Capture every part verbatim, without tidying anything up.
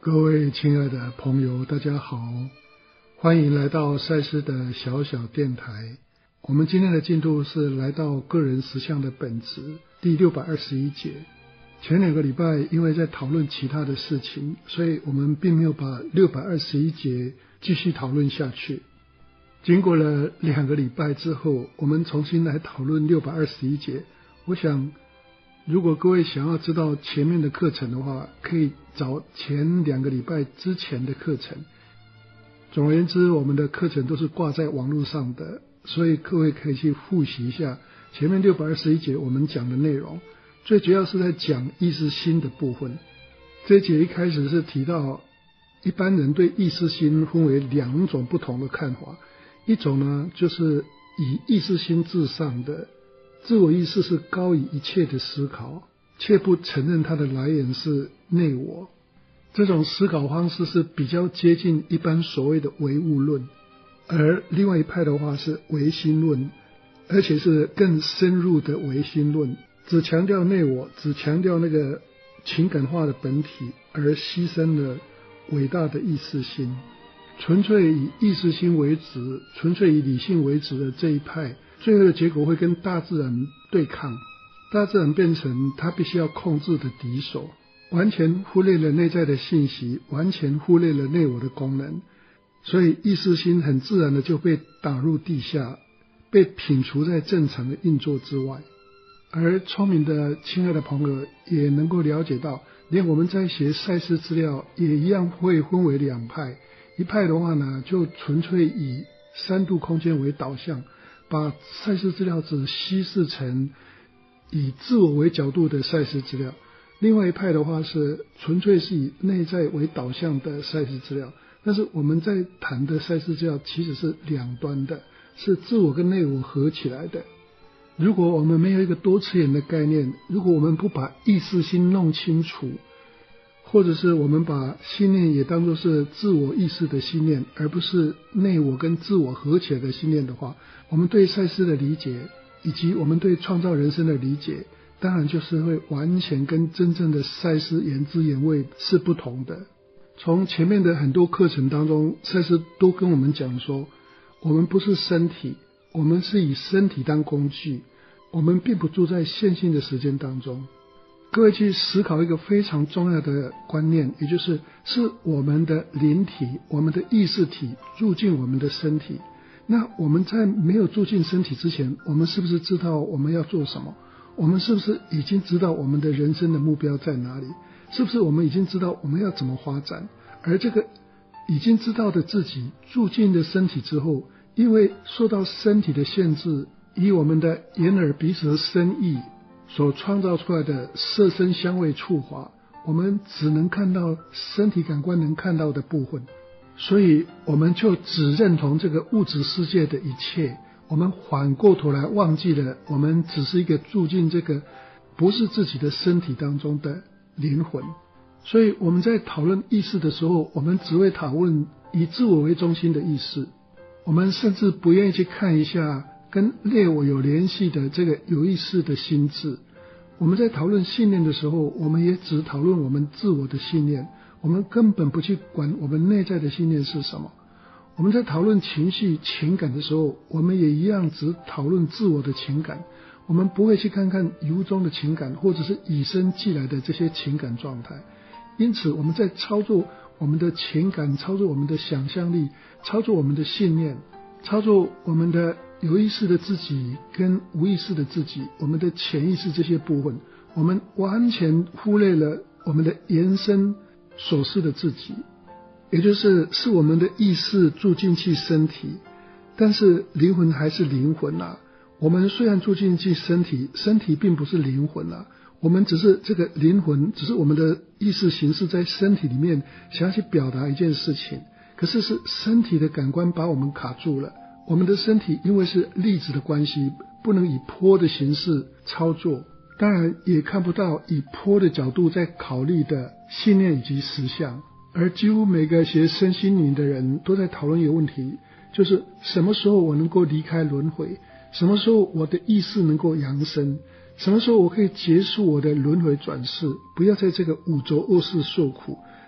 各位亲爱的朋友，大家好，欢迎来到赛斯的小小电台。我们今天的进度是来到个人实相的本质第六百二十一节。前两个礼拜因为在讨论其他的事情，所以我们并没有把六百二十一节继续讨论下去。经过了两个礼拜之后，我们重新来讨论六百二十一节。我想如果各位想要知道前面的课程的话，可以找前两个礼拜之前的课程。总而言之，我们的课程都是挂在网络上的，所以各位可以去复习一下前面六百二十一节我们讲的内容。最主要是在讲意识心的部分。这一节一开始是提到一般人对意识心分为两种不同的看法，一种呢就是以意识心至上的自我意识是高于一切的思考，却不承认它的来源是内我。这种思考方式是比较接近一般所谓的唯物论，而另外一派的话是唯心论，而且是更深入的唯心论，只强调内我，只强调那个情感化的本体，而牺牲了伟大的意识心。纯粹以意识心为止，纯粹以理性为止的这一派，最后的结果会跟大自然对抗，大自然变成他必须要控制的敌手，完全忽略了内在的信息，完全忽略了内我的功能，所以意识心很自然的就被打入地下，被摒除在正常的运作之外。而聪明的亲爱的朋友也能够了解到，连我们在学赛斯资料也一样会分为两派。一派的话呢，就纯粹以三度空间为导向，把赛斯资料只稀释成以自我为角度的赛斯资料。另外一派的话是纯粹是以内在为导向的赛斯资料。但是我们在谈的赛斯资料其实是两端的，是自我跟内我合起来的。如果我们没有一个多次元的概念，如果我们不把意识心弄清楚，或者是我们把信念也当作是自我意识的信念，而不是内我跟自我合起来的信念的话，我们对赛斯的理解以及我们对创造人生的理解，当然就是会完全跟真正的赛斯原汁原味是不同的。从前面的很多课程当中，赛斯都跟我们讲说，我们不是身体，我们是以身体当工具，我们并不住在线性的时间当中。各位去思考一个非常重要的观念，也就是是我们的灵体，我们的意识体住进我们的身体。那我们在没有住进身体之前，我们是不是知道我们要做什么？我们是不是已经知道我们的人生的目标在哪里？是不是我们已经知道我们要怎么发展？而这个已经知道的自己住进了身体之后，因为受到身体的限制，以我们的眼耳鼻舌身意所创造出来的色身香味触法，我们只能看到身体感官能看到的部分，所以我们就只认同这个物质世界的一切，我们反过头来忘记了我们只是一个住进这个不是自己的身体当中的灵魂。所以我们在讨论意识的时候，我们只会讨论以自我为中心的意识，我们甚至不愿意去看一下跟内我有联系的这个有意识的心智。我们在讨论信念的时候，我们也只讨论我们自我的信念，我们根本不去管我们内在的信念是什么。我们在讨论情绪情感的时候，我们也一样只讨论自我的情感，我们不会去看看由衷的情感，或者是与生俱来的这些情感状态。因此我们在操作我们的情感，操作我们的想象力，操作我们的信念，操作我们的有意识的自己跟无意识的自己，我们的潜意识这些部分，我们完全忽略了我们的延伸所示的自己，也就是是我们的意识住进去身体，但是灵魂还是灵魂啊。我们虽然住进去身体，身体并不是灵魂啊，我们只是这个灵魂，只是我们的意识形式在身体里面想要去表达一件事情，可是是身体的感官把我们卡住了。我们的身体因为是粒子的关系，不能以波的形式操作，当然也看不到以波的角度在考虑的信念以及实相。而几乎每个学身心灵的人都在讨论一个问题，就是什么时候我能够离开轮回，什么时候我的意识能够扬升，什么时候我可以结束我的轮回转世，不要在这个五浊恶世受苦。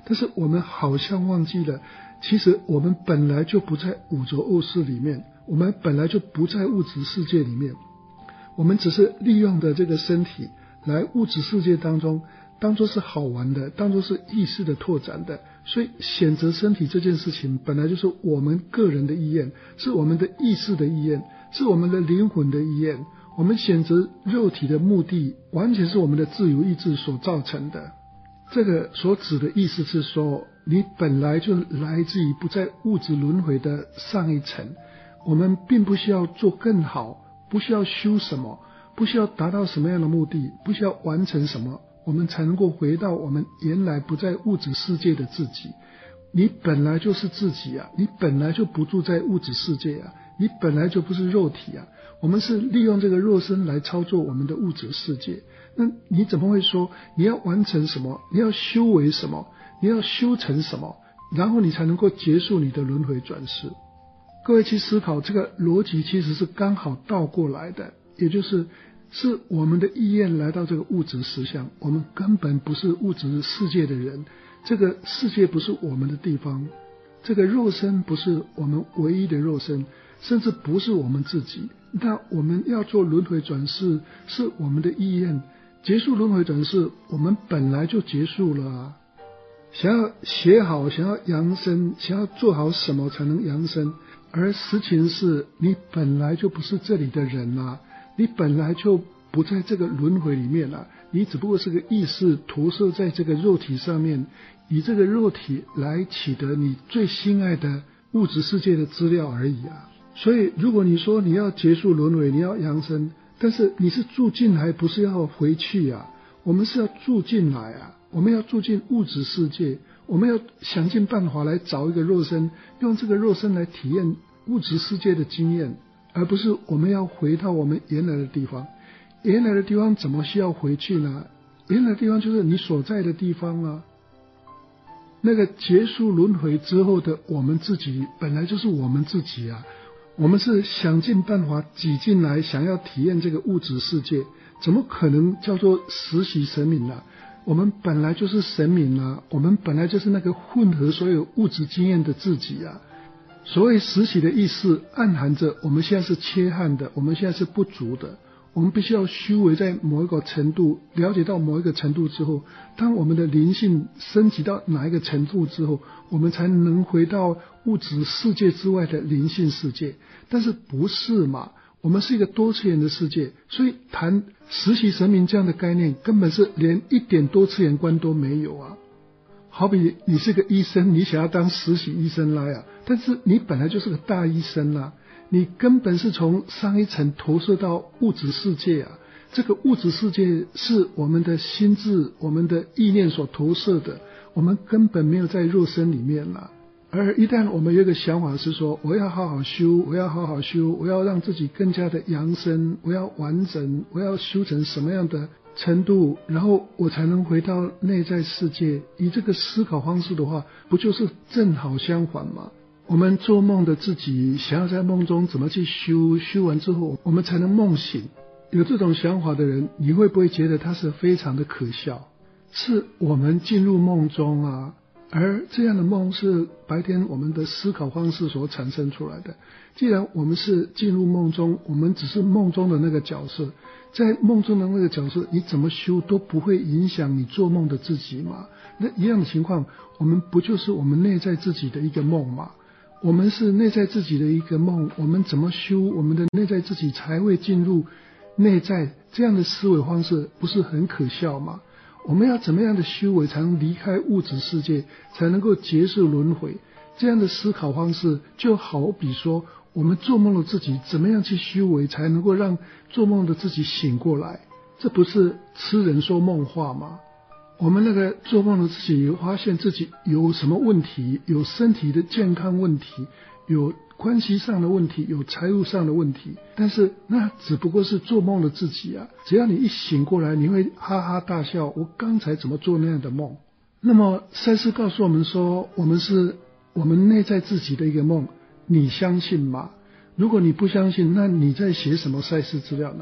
但是我们好像忘记了，其实我们本来就不在五浊恶世里面，我们本来就不在物质世界里面，我们只是利用的这个身体来物质世界当中当作是好玩的，当作是意识的拓展的。所以选择身体这件事情本来就是我们个人的意愿，是我们的意识的意愿，是我们的灵魂的意愿。我们选择肉体的目的完全是我们的自由意志所造成的。这个所指的意思是说，你本来就来自于不在物质轮回的上一层，我们并不需要做更好，不需要修什么，不需要达到什么样的目的，不需要完成什么，我们才能够回到我们原来不在物质世界的自己。你本来就是自己啊，你本来就不住在物质世界啊，你本来就不是肉体啊，我们是利用这个肉身来操作我们的物质世界。那你怎么会说你要完成什么，你要修为什么，你要修成什么，然后你才能够结束你的轮回转世？各位去思考，这个逻辑其实是刚好倒过来的，也就是是我们的意愿来到这个物质实相，我们根本不是物质世界的人，这个世界不是我们的地方，这个肉身不是我们唯一的肉身，甚至不是我们自己。那我们要做轮回转世是我们的意愿，结束轮回转世我们本来就结束了啊。想要学好，想要扬升，想要做好什么才能扬升，而实情是你本来就不是这里的人啊，你本来就不在这个轮回里面啊，你只不过是个意识投射在这个肉体上面，以这个肉体来取得你最心爱的物质世界的资料而已啊。所以如果你说你要结束轮回，你要扬升，但是你是住进来，不是要回去啊。我们是要住进来啊，我们要住进物质世界，我们要想尽办法来找一个肉身，用这个肉身来体验物质世界的经验，而不是我们要回到我们原来的地方。原来的地方怎么需要回去呢？原来的地方就是你所在的地方啊。那个结束轮回之后的我们自己本来就是我们自己啊，我们是想尽办法挤进来，想要体验这个物质世界，怎么可能叫做实习神明啊？我们本来就是神明啊，我们本来就是那个混合所有物质经验的自己啊。所谓实习的意思暗含着我们现在是缺憾的，我们现在是不足的，我们必须要修为在某一个程度，了解到某一个程度之后，当我们的灵性升级到哪一个程度之后，我们才能回到物质世界之外的灵性世界。但是不是嘛？我们是一个多次元的世界，所以谈实习神明这样的概念根本是连一点多次元观都没有啊。好比你是个医生，你想要当实习医生来啊，但是你本来就是个大医生啊，你根本是从上一层投射到物质世界啊。这个物质世界是我们的心智，我们的意念所投射的，我们根本没有在肉身里面啊。而一旦我们有一个想法是说，我要好好修，我要好好修，我要让自己更加的扬升，我要完整，我要修成什么样的程度，然后我才能回到内在世界，以这个思考方式的话，不就是正好相反吗？我们做梦的自己想要在梦中怎么去修，修完之后我们才能梦醒，有这种想法的人，你会不会觉得他是非常的可笑？是我们进入梦中啊，而这样的梦是白天我们的思考方式所产生出来的。既然我们是进入梦中，我们只是梦中的那个角色，在梦中的那个角色你怎么修都不会影响你做梦的自己嘛。那一样的情况，我们不就是我们内在自己的一个梦嘛？我们是内在自己的一个梦，我们怎么修我们的内在自己才会进入内在，这样的思维方式不是很可笑吗？我们要怎么样的修为才能离开物质世界，才能够结束轮回？这样的思考方式就好比说，我们做梦的自己怎么样去修为才能够让做梦的自己醒过来？这不是痴人说梦话吗？我们那个做梦的自己发现自己有什么问题，有身体的健康问题，有关系上的问题，有财务上的问题，但是那只不过是做梦的自己啊。只要你一醒过来，你会哈哈大笑，我刚才怎么做那样的梦？那么赛斯告诉我们说，我们是我们内在自己的一个梦，你相信吗？如果你不相信，那你在写什么赛斯资料呢？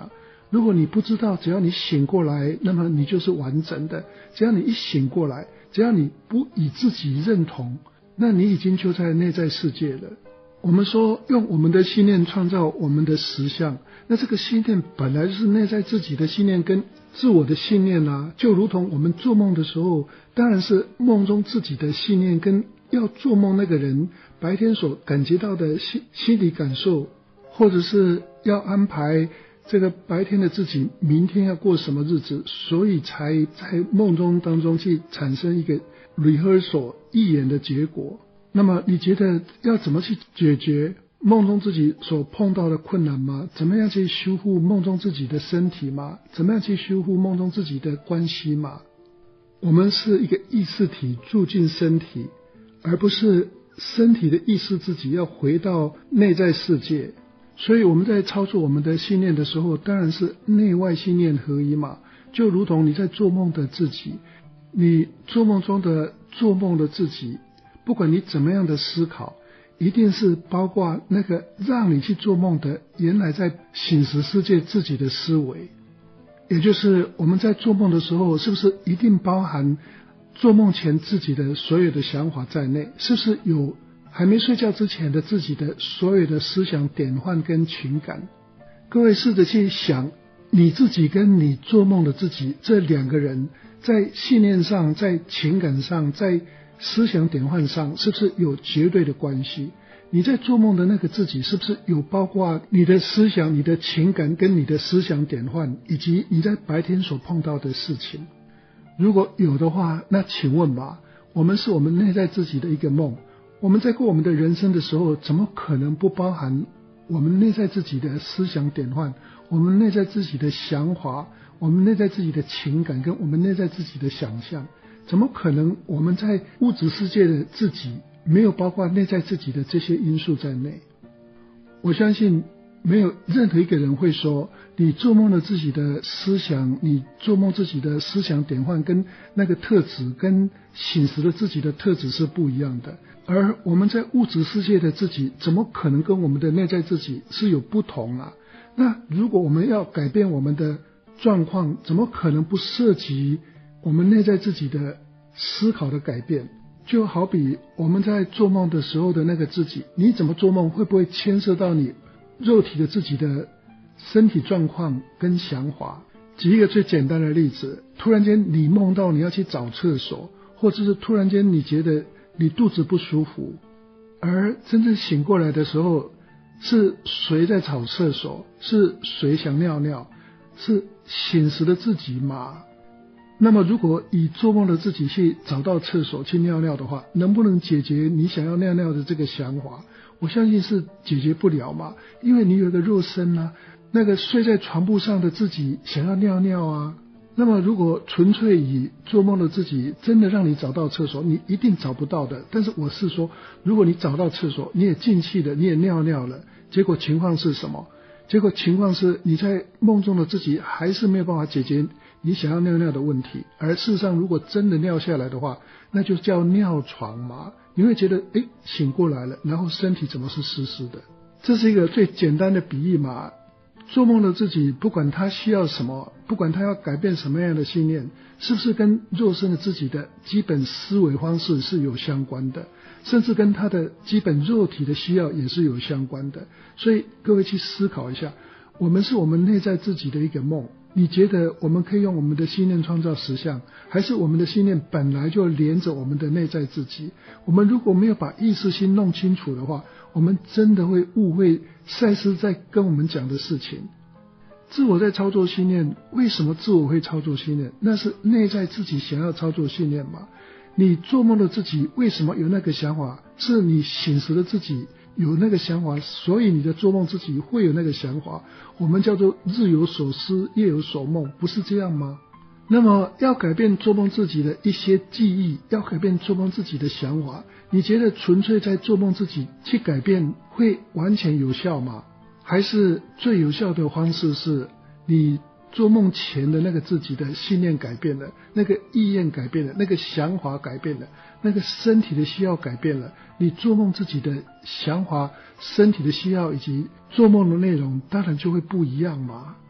如果你不知道，只要你醒过来，那么你就是完整的。只要你一醒过来，只要你不以自己认同，那你已经就在内在世界了。我们说用我们的信念创造我们的实相，那这个信念本来就是内在自己的信念跟自我的信念啊，就如同我们做梦的时候，当然是梦中自己的信念跟要做梦那个人白天所感觉到的心心理感受，或者是要安排这个白天的自己明天要过什么日子，所以才在梦中当中去产生一个 rehearsal 预演的结果。那么你觉得要怎么去解决梦中自己所碰到的困难吗？怎么样去修复梦中自己的身体吗？怎么样去修复梦中自己的关系吗？我们是一个意识体住进身体，而不是身体的意识自己要回到内在世界。所以我们在操作我们的信念的时候，当然是内外信念合一嘛。就如同你在做梦的自己，你做梦中的做梦的自己，不管你怎么样的思考，一定是包括那个让你去做梦的原来在醒时世界自己的思维。也就是我们在做梦的时候，是不是一定包含做梦前自己的所有的想法在内？是不是有还没睡觉之前的自己的所有的思想典范跟情感？各位试着去想，你自己跟你做梦的自己这两个人在信念上，在情感上，在思想典范上是不是有绝对的关系？你在做梦的那个自己是不是有包括你的思想、你的情感跟你的思想典范，以及你在白天所碰到的事情？如果有的话，那请问吧，我们是我们内在自己的一个梦，我们在过我们的人生的时候，怎么可能不包含我们内在自己的思想典范，我们内在自己的想法，我们内在自己的情感跟我们内在自己的想象？怎么可能我们在物质世界的自己没有包括内在自己的这些因素在内？我相信没有任何一个人会说你做梦的自己的思想，你做梦自己的思想典范跟那个特质跟醒时的自己的特质是不一样的。而我们在物质世界的自己怎么可能跟我们的内在自己是有不同啊？那如果我们要改变我们的状况，怎么可能不涉及我们内在自己的思考的改变？就好比我们在做梦的时候的那个自己，你怎么做梦会不会牵涉到你肉体的自己的身体状况跟想法？举一个最简单的例子，突然间你梦到你要去找厕所，或者是突然间你觉得你肚子不舒服，而真正醒过来的时候，是谁在找厕所？是谁想尿尿？是醒时的自己吗？那么如果以做梦的自己去找到厕所去尿尿的话，能不能解决你想要尿尿的这个想法？我相信是解决不了嘛，因为你有个肉身啊，那个睡在床铺上的自己想要尿尿啊。那么如果纯粹以做梦的自己真的让你找到厕所，你一定找不到的。但是我是说，如果你找到厕所，你也进去了，你也尿尿了，结果情况是什么？结果情况是你在梦中的自己还是没有办法解决你想要尿尿的问题，而事实上如果真的尿下来的话，那就叫尿床嘛。你会觉得诶醒过来了，然后身体怎么是湿湿的？这是一个最简单的比喻嘛。做梦的自己不管他需要什么，不管他要改变什么样的信念，是不是跟肉身的自己的基本思维方式是有相关的，甚至跟他的基本肉体的需要也是有相关的。所以各位去思考一下，我们是我们内在自己的一个梦，你觉得我们可以用我们的信念创造实相，还是我们的信念本来就连着我们的内在自己？我们如果没有把意识心弄清楚的话，我们真的会误会赛斯在跟我们讲的事情。自我在操作信念，为什么自我会操作信念？那是内在自己想要操作信念嘛。你做梦的自己为什么有那个想法？是你醒时的自己有那个想法，所以你的做梦自己会有那个想法。我们叫做日有所思，夜有所梦，不是这样吗？那么要改变做梦自己的一些记忆，要改变做梦自己的想法，你觉得纯粹在做梦自己去改变会完全有效吗？还是最有效的方式是你做梦前的那个自己的信念改变了，那个意愿改变了，那个想法改变了，那个身体的需要改变了，你做梦自己的想法、身体的需要以及做梦的内容当然就会不一样嘛。我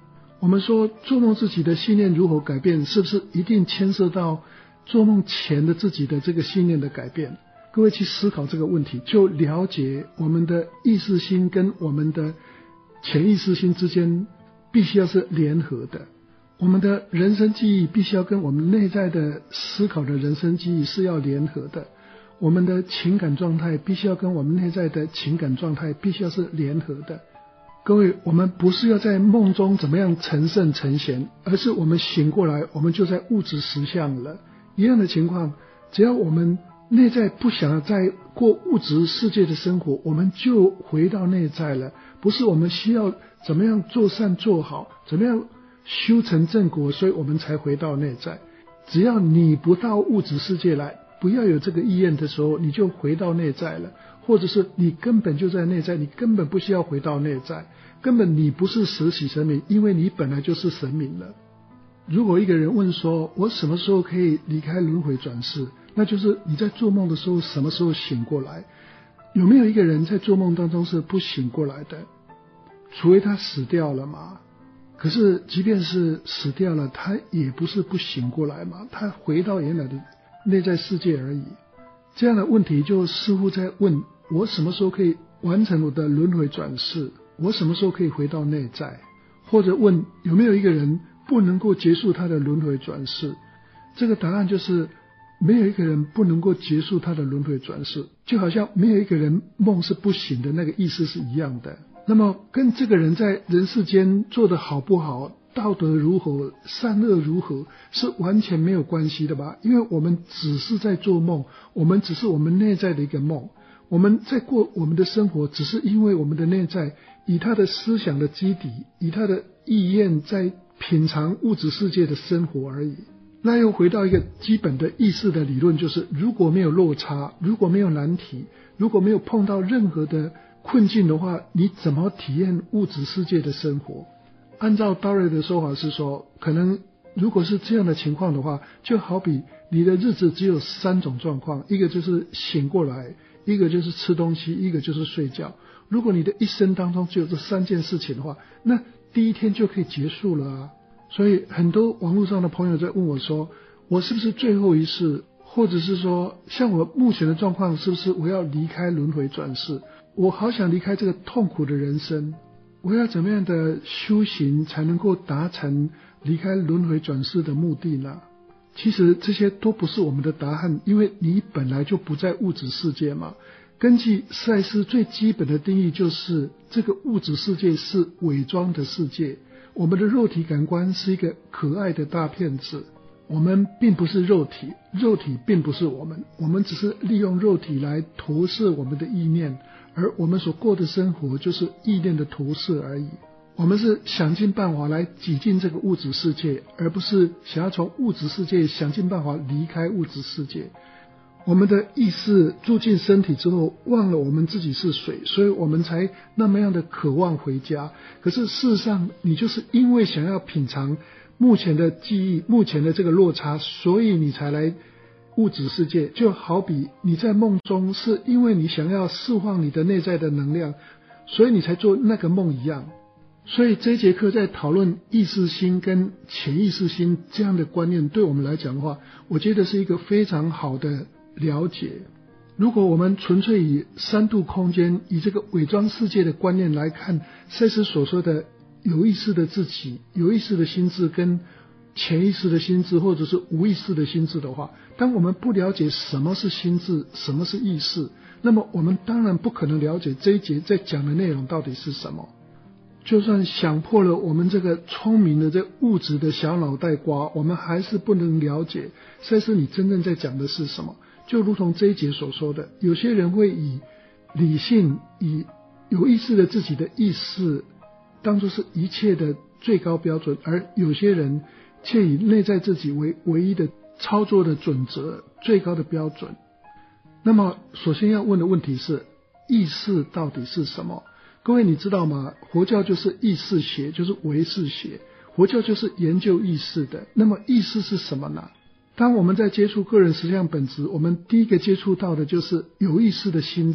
我们说做梦自己的信念如何改变，是不是一定牵涉到做梦前的自己的这个信念的改变？各位去思考这个问题，就了解我们的意识心跟我们的潜意识心之间必须要是联合的。我们的人生记忆必须要跟我们内在的思考的人生记忆是要联合的，我们的情感状态必须要跟我们内在的情感状态必须要是联合的。各位，我们不是要在梦中怎么样成圣成贤，而是我们醒过来，我们就在物质实相了。一样的情况，只要我们内在不想要再过物质世界的生活，我们就回到内在了。不是我们需要怎么样做善做好，怎么样修成正果，所以我们才回到内在。只要你不到物质世界来，不要有这个意愿的时候，你就回到内在了。或者是你根本就在内在，你根本不需要回到内在，根本你不是实体神明，因为你本来就是神明了。如果一个人问说，我什么时候可以离开轮回转世，那就是你在做梦的时候什么时候醒过来。有没有一个人在做梦当中是不醒过来的？除非他死掉了嘛。可是即便是死掉了，他也不是不醒过来嘛，他回到原来的内在世界而已。这样的问题就似乎在问，我什么时候可以完成我的轮回转世？我什么时候可以回到内在？或者问，有没有一个人不能够结束他的轮回转世？这个答案就是没有一个人不能够结束他的轮回转世，就好像没有一个人梦是不醒的那个意思是一样的。那么跟这个人在人世间做得好不好，道德如何，善恶如何，是完全没有关系的吧？因为我们只是在做梦，我们只是我们内在的一个梦，我们在过我们的生活，只是因为我们的内在以他的思想的基底，以他的意愿在品尝物质世界的生活而已。那又回到一个基本的意识的理论，就是如果没有落差，如果没有难题，如果没有碰到任何的困境的话，你怎么体验物质世界的生活？按照道瑞的说法是说，可能如果是这样的情况的话，就好比你的日子只有三种状况，一个就是醒过来，一个就是吃东西，一个就是睡觉。如果你的一生当中只有这三件事情的话，那第一天就可以结束了啊。所以很多网络上的朋友在问我说，我是不是最后一世，或者是说像我目前的状况，是不是我要离开轮回转世？我好想离开这个痛苦的人生，我要怎么样的修行才能够达成离开轮回转世的目的呢？其实这些都不是我们的答案，因为你本来就不在物质世界嘛。根据赛斯最基本的定义，就是这个物质世界是伪装的世界，我们的肉体感官是一个可爱的大骗子，我们并不是肉体，肉体并不是我们，我们只是利用肉体来投射我们的意念，而我们所过的生活就是意念的投射而已。我们是想尽办法来挤进这个物质世界，而不是想要从物质世界想尽办法离开物质世界。我们的意识住进身体之后，忘了我们自己是谁，所以我们才那么样的渴望回家。可是事实上，你就是因为想要品尝目前的记忆，目前的这个落差，所以你才来物质世界。就好比你在梦中是因为你想要释放你的内在的能量，所以你才做那个梦一样。所以这一节课在讨论意识心跟潜意识心这样的观念，对我们来讲的话，我觉得是一个非常好的了解。如果我们纯粹以三度空间，以这个伪装世界的观念来看赛斯所说的有意识的自己，有意识的心智跟潜意识的心智，或者是无意识的心智的话，当我们不了解什么是心智，什么是意识，那么我们当然不可能了解这一节在讲的内容到底是什么。就算想破了我们这个聪明的这物质的小脑袋瓜，我们还是不能了解赛斯你真正在讲的是什么。就如同这一节所说的，有些人会以理性，以有意识的自己的意识当作是一切的最高标准，而有些人却以内在自己为唯一的操作的准则，最高的标准。那么首先要问的问题是，意识到底是什么？各位你知道吗？佛教就是意识学，就是唯识学，佛教就是研究意识的。那么意识是什么呢？当我们在接触个人实相本质，我们第一个接触到的就是有意识的心智。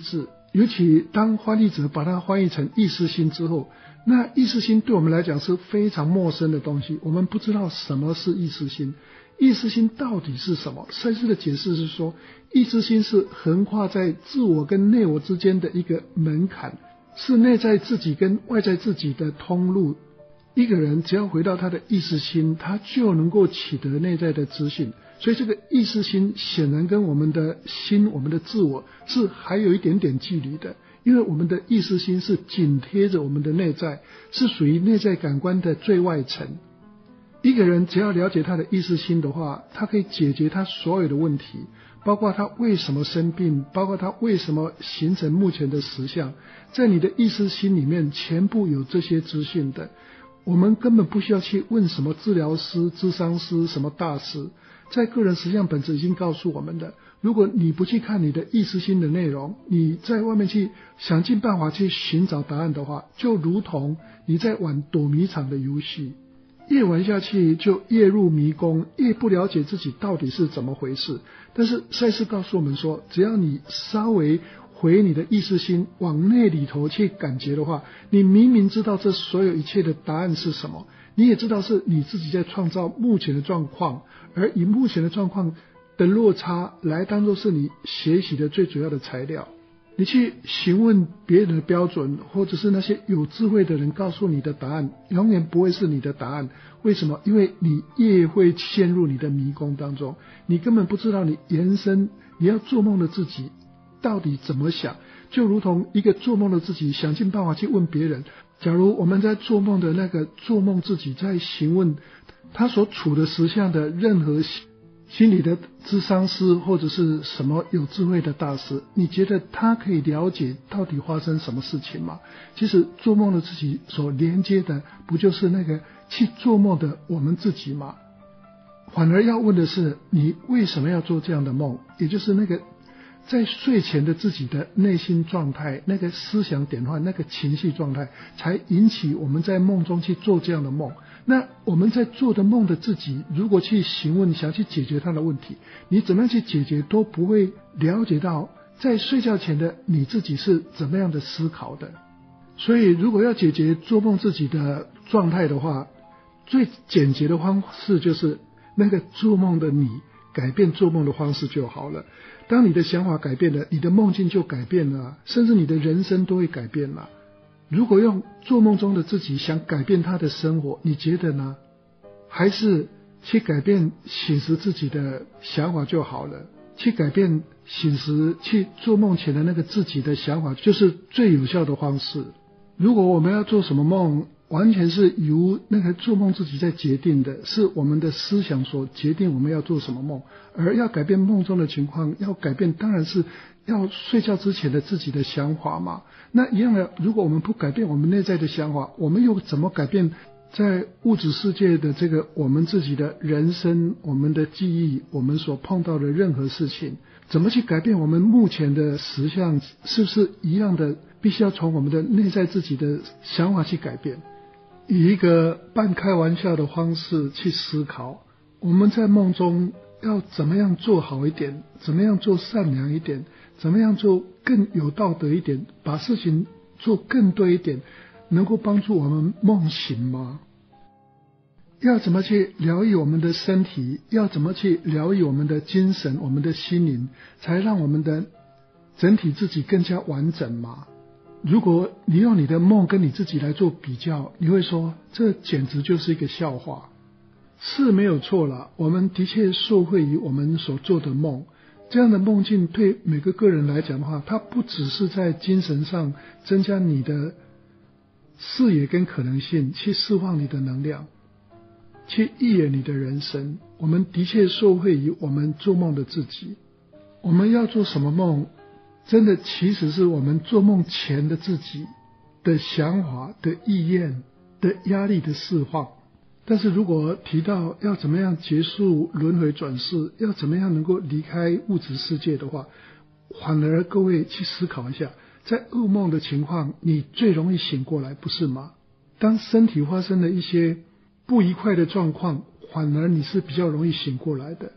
尤其当翻译者把它翻译成意识心之后，那意识心对我们来讲是非常陌生的东西，我们不知道什么是意识心。意识心到底是什么？赛斯的解释是说，意识心是横跨在自我跟内我之间的一个门槛，是内在自己跟外在自己的通路。一个人只要回到他的意识心，他就能够取得内在的资讯。所以这个意识心显然跟我们的心，我们的自我是还有一点点距离的，因为我们的意识心是紧贴着我们的内在，是属于内在感官的最外层。一个人只要了解他的意识心的话，他可以解决他所有的问题，包括他为什么生病，包括他为什么形成目前的实相，在你的意识心里面全部有这些资讯的。我们根本不需要去问什么治疗师、咨商师、什么大师，在个人实相本质已经告诉我们的，如果你不去看你的意识心的内容，你在外面去想尽办法去寻找答案的话，就如同你在玩躲迷藏的游戏，越玩下去就越入迷宫，越不了解自己到底是怎么回事。但是赛斯告诉我们说，只要你稍微回你的意识心往内里头去感觉的话，你明明知道这所有一切的答案是什么，你也知道是你自己在创造目前的状况，而以目前的状况的落差来当作是你学习的最主要的材料。你去询问别人的标准，或者是那些有智慧的人告诉你的答案，永远不会是你的答案。为什么？因为你越会陷入你的迷宫当中，你根本不知道你延伸你要做梦的自己到底怎么想，就如同一个做梦的自己想尽办法去问别人。假如我们在做梦的那个做梦自己在询问他所处的实相的任何心理的咨商师或者是什么有智慧的大师，你觉得他可以了解到底发生什么事情吗？其实做梦的自己所连接的不就是那个去做梦的我们自己吗？反而要问的是，你为什么要做这样的梦，也就是那个在睡前的自己的内心状态，那个思想典范，那个情绪状态，才引起我们在梦中去做这样的梦。那我们在做的梦的自己，如果去询问想去解决他的问题，你怎么样去解决都不会了解到在睡觉前的你自己是怎么样的思考的。所以如果要解决做梦自己的状态的话，最简洁的方式就是那个做梦的你改变做梦的方式就好了。当你的想法改变了，你的梦境就改变了，甚至你的人生都会改变了。如果用做梦中的自己想改变他的生活，你觉得呢？还是去改变醒时自己的想法就好了？去改变醒时去做梦前的那个自己的想法，就是最有效的方式。如果我们要做什么梦，完全是由那个做梦自己在决定的，是我们的思想所决定我们要做什么梦。而要改变梦中的情况，要改变当然是要睡觉之前的自己的想法嘛。那一样的，如果我们不改变我们内在的想法，我们又怎么改变在物质世界的这个我们自己的人生，我们的记忆，我们所碰到的任何事情，怎么去改变我们目前的实相？是不是一样的，必须要从我们的内在自己的想法去改变？以一个半开玩笑的方式去思考，我们在梦中要怎么样做好一点，怎么样做善良一点，怎么样做更有道德一点，把事情做更对一点，能够帮助我们梦醒吗？要怎么去疗愈我们的身体，要怎么去疗愈我们的精神，我们的心灵，才让我们的整体自己更加完整吗？如果你用你的梦跟你自己来做比较，你会说这简直就是一个笑话。是没有错了，我们的确受惠于我们所做的梦。这样的梦境对每个个人来讲的话，它不只是在精神上增加你的视野跟可能性，去释放你的能量，去预演你的人生。我们的确受惠于我们做梦的自己。我们要做什么梦，真的其实是我们做梦前的自己的想法、的意愿、的压力的释放。但是如果提到要怎么样结束轮回转世，要怎么样能够离开物质世界的话，反而各位去思考一下，在噩梦的情况，你最容易醒过来，不是吗？当身体发生了一些不愉快的状况，反而你是比较容易醒过来的。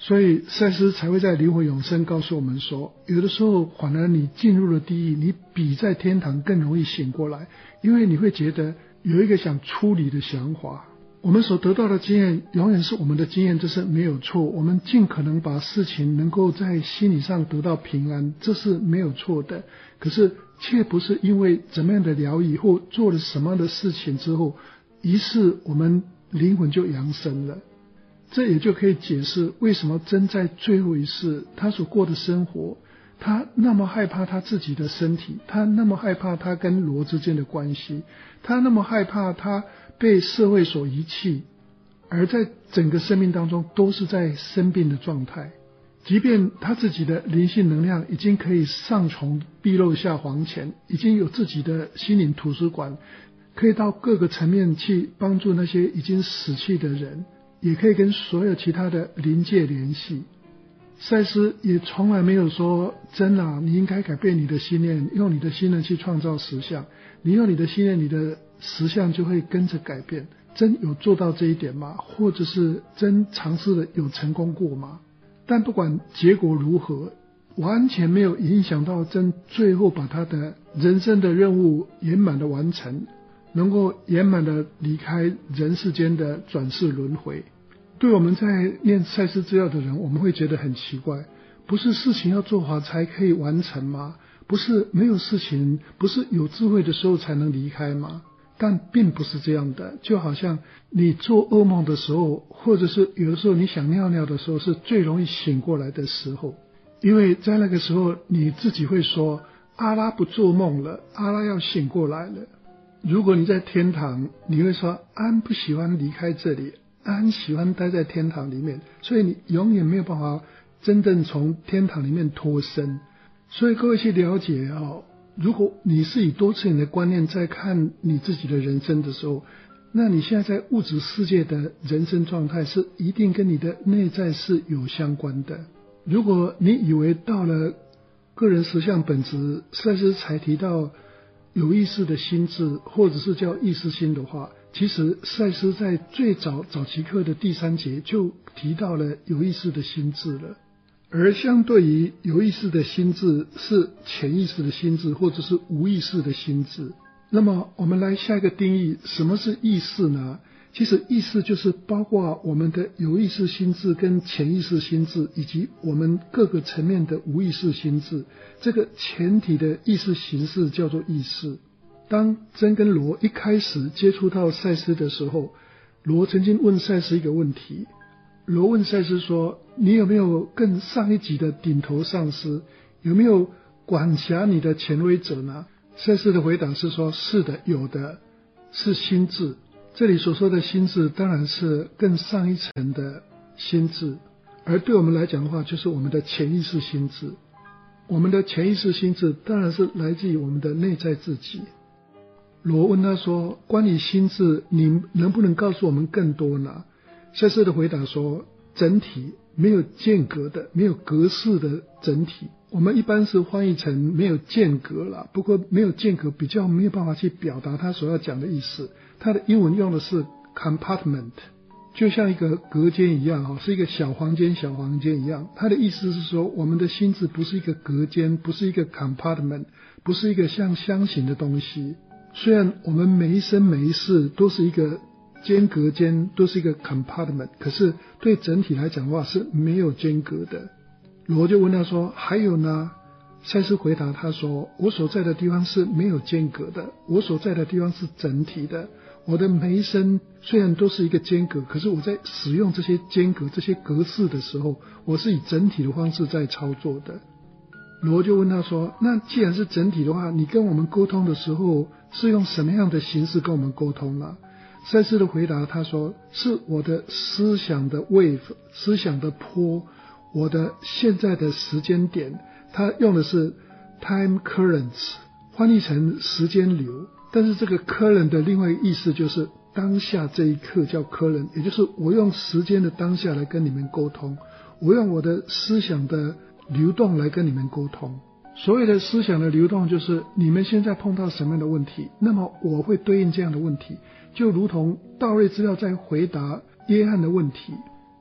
所以赛斯才会在灵魂永生告诉我们说，有的时候反而你进入了地狱，你比在天堂更容易醒过来，因为你会觉得有一个想出离的想法。我们所得到的经验永远是我们的经验，这是没有错，我们尽可能把事情能够在心理上得到平安，这是没有错的。可是却不是因为怎么样的疗愈或做了什么样的事情之后，于是我们灵魂就扬升了。这也就可以解释为什么真在最后一世他所过的生活，他那么害怕他自己的身体，他那么害怕他跟罗之间的关系，他那么害怕他被社会所遗弃，而在整个生命当中都是在生病的状态。即便他自己的灵性能量已经可以上从碧落下黄泉，已经有自己的心灵图书馆，可以到各个层面去帮助那些已经死去的人，也可以跟所有其他的灵界联系。赛斯也从来没有说，真啊，你应该改变你的心念，用你的心念去创造实相，你用你的心念，你的实相就会跟着改变。真有做到这一点吗？或者是真尝试了有成功过吗？但不管结果如何，完全没有影响到真最后把他的人生的任务圆满的完成，能够圆满的离开人世间的转世轮回。对我们在念赛斯资料的人，我们会觉得很奇怪，不是事情要做好才可以完成吗？不是没有事情，不是有智慧的时候才能离开吗？但并不是这样的，就好像你做噩梦的时候，或者是有的时候你想尿尿的时候，是最容易醒过来的时候。因为在那个时候你自己会说，阿拉不做梦了，阿拉要醒过来了。如果你在天堂，你会说，安不喜欢离开这里，安喜欢待在天堂里面，所以你永远没有办法真正从天堂里面脱身。所以各位去了解哦，如果你是以多次元的观念在看你自己的人生的时候，那你现在在物质世界的人生状态是一定跟你的内在是有相关的。如果你以为到了个人实相本质，赛斯才提到有意识的心智，或者是叫意识心的话，其实赛斯在最早早期课的第三节就提到了有意识的心智了。而相对于有意识的心智是潜意识的心智，或者是无意识的心智。那么我们来下一个定义，什么是意识呢？其实意识就是包括我们的有意识心智跟潜意识心智，以及我们各个层面的无意识心智。这个前提的意识形式叫做意识。当真跟罗一开始接触到赛斯的时候，罗曾经问赛斯一个问题。罗问赛斯说，你有没有更上一级的顶头上司？有没有管辖你的权威者呢？赛斯的回答是说，是的，有的，是心智。这里所说的心智当然是更上一层的心智，而对我们来讲的话，就是我们的潜意识心智。我们的潜意识心智当然是来自于我们的内在自己。罗问他说，关于心智，你能不能告诉我们更多呢？赛斯的回答说，整体，没有间隔的，没有格式的整体。我们一般是翻译成没有间隔啦，不过没有间隔比较没有办法去表达他所要讲的意思。他的英文用的是 compartment， 就像一个隔间一样，是一个小房间小房间一样。他的意思是说，我们的心智不是一个隔间，不是一个 compartment， 不是一个像箱型的东西。虽然我们每一生每一世都是一个间隔间，都是一个 compartment， 可是对整体来讲的话是没有间隔的。罗就问他说，还有呢？赛斯回答他说，我所在的地方是没有间隔的，我所在的地方是整体的。我的每一生虽然都是一个间隔，可是我在使用这些间隔这些格式的时候，我是以整体的方式在操作的。罗就问他说，那既然是整体的话，你跟我们沟通的时候是用什么样的形式跟我们沟通呢？赛斯的回答他说，是我的思想的 wave， 思想的波，我的现在的时间点，他用的是 time currents， 翻译成时间流。但是这个 current 的另外一个意思就是当下这一刻叫 current， 也就是我用时间的当下来跟你们沟通，我用我的思想的流动来跟你们沟通。所谓的思想的流动，就是你们现在碰到什么样的问题，那么我会对应这样的问题，就如同道瑞资料在回答约翰的问题。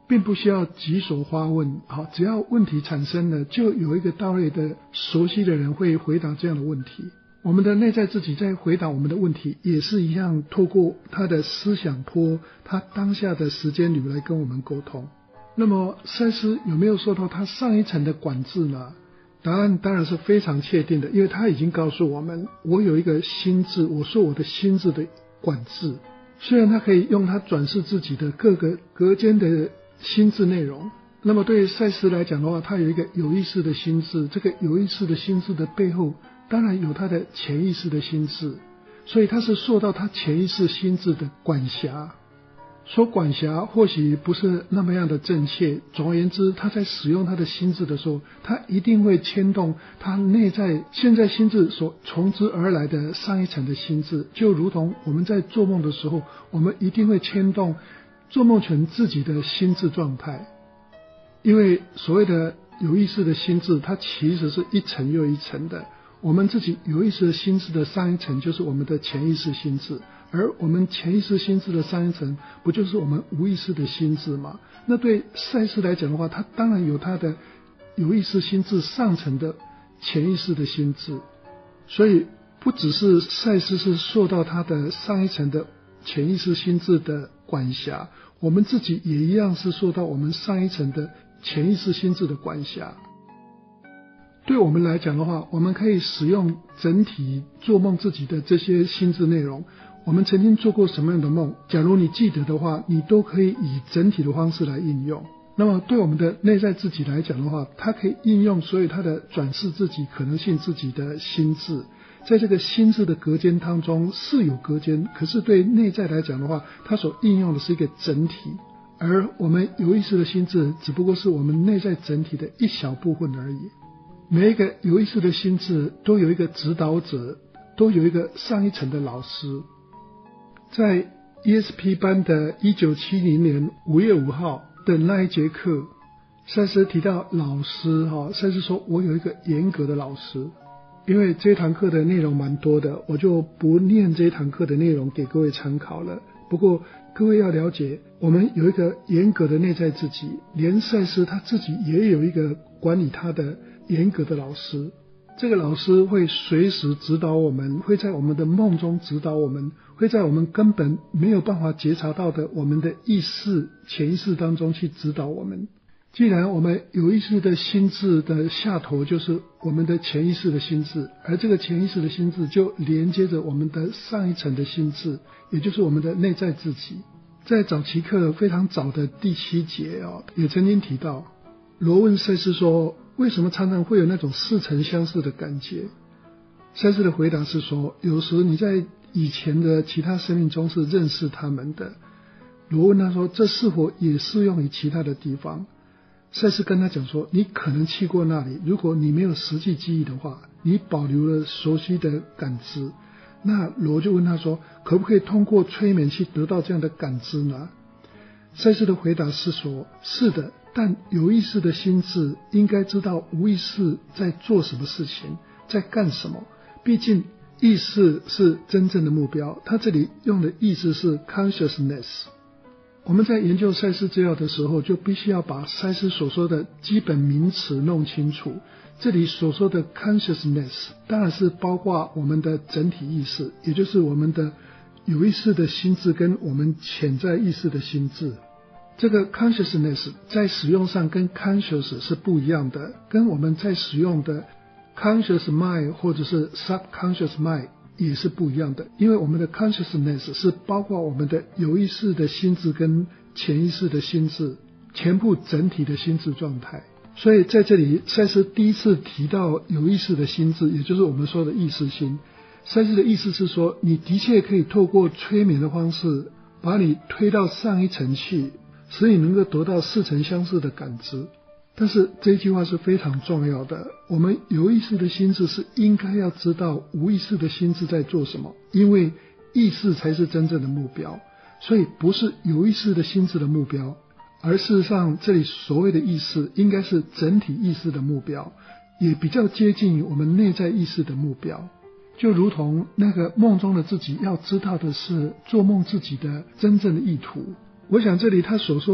并不需要急所发问，好，只要问题产生了，就有一个到位的熟悉的人会回答这样的问题。我们的内在自己在回答我们的问题，也是一样透过他的思想波，他当下的时间流来跟我们沟通。那么赛斯有没有受到他上一层的管制呢？答案当然是非常确定的，因为他已经告诉我们，我有一个心智，我受我的心智的管制。虽然他可以用他转世自己的各个隔间的心智内容，那么对赛斯来讲的话，他有一个有意识的心智，这个有意识的心智的背后当然有他的潜意识的心智，所以他是受到他潜意识心智的管辖。说管辖或许不是那么样的正确，总而言之，他在使用他的心智的时候，他一定会牵动他内在现在心智所从之而来的上一层的心智，就如同我们在做梦的时候，我们一定会牵动做梦前自己的心智状态。因为所谓的有意识的心智，它其实是一层又一层的，我们自己有意识的心智的上一层就是我们的潜意识心智，而我们潜意识心智的上一层不就是我们无意识的心智吗？那对赛斯来讲的话，他当然有他的有意识心智上层的潜意识的心智，所以不只是赛斯是受到他的上一层的潜意识心智的管辖，我们自己也一样是受到我们上一层的潜意识心智的管辖。对我们来讲的话，我们可以使用整体做梦自己的这些心智内容，我们曾经做过什么样的梦，假如你记得的话，你都可以以整体的方式来应用。那么对我们的内在自己来讲的话，它可以应用所有它的转世自己可能性自己的心智，在这个心智的隔间当中是有隔间，可是对内在来讲的话，它所应用的是一个整体，而我们有意识的心智只不过是我们内在整体的一小部分而已。每一个有意识的心智都有一个指导者，都有一个上一层的老师。在 E S P 班的一九七零年五月五号的那一节课，赛斯提到老师，赛斯说我有一个严格的老师。因为这堂课的内容蛮多的，我就不念这堂课的内容给各位参考了。不过各位要了解，我们有一个严格的内在自己，连赛斯他自己也有一个管理他的严格的老师。这个老师会随时指导我们，会在我们的梦中指导我们，会在我们根本没有办法觉察到的我们的意识潜意识当中去指导我们。既然我们有意识的心智的下头就是我们的潜意识的心智，而这个潜意识的心智就连接着我们的上一层的心智，也就是我们的内在自己。在早期课非常早的第七节哦，也曾经提到，罗问赛斯说，为什么常常会有那种似曾相识的感觉？赛斯的回答是说，有时你在以前的其他生命中是认识他们的。罗问他说，这是否也适用于其他的地方？赛斯跟他讲说，你可能去过那里，如果你没有实际记忆的话，你保留了熟悉的感知。那罗就问他说，可不可以通过催眠去得到这样的感知呢？赛斯的回答是说，是的，但有意识的心智应该知道无意识在做什么事情，在干什么。毕竟意识是真正的目标，他这里用的意识是 consciousness。我们在研究赛斯资料的时候，就必须要把赛斯所说的基本名词弄清楚。这里所说的 consciousness 当然是包括我们的整体意识，也就是我们的有意识的心智跟我们潜在意识的心智。这个 consciousness 在使用上跟 conscious 是不一样的，跟我们在使用的 conscious mind 或者是 subconscious mind也是不一样的，因为我们的 consciousness 是包括我们的有意识的心智跟潜意识的心智，全部整体的心智状态。所以在这里赛斯第一次提到有意识的心智，也就是我们说的意识心。赛斯的意思是说，你的确可以透过催眠的方式把你推到上一层去，使你能够得到似曾相识的感知。但是这句话是非常重要的，我们有意识的心智是应该要知道无意识的心智在做什么，因为意识才是真正的目标，所以不是有意识的心智的目标，而事实上这里所谓的意识应该是整体意识的目标，也比较接近于我们内在意识的目标。就如同那个梦中的自己要知道的是做梦自己的真正的意图。我想这里他所说的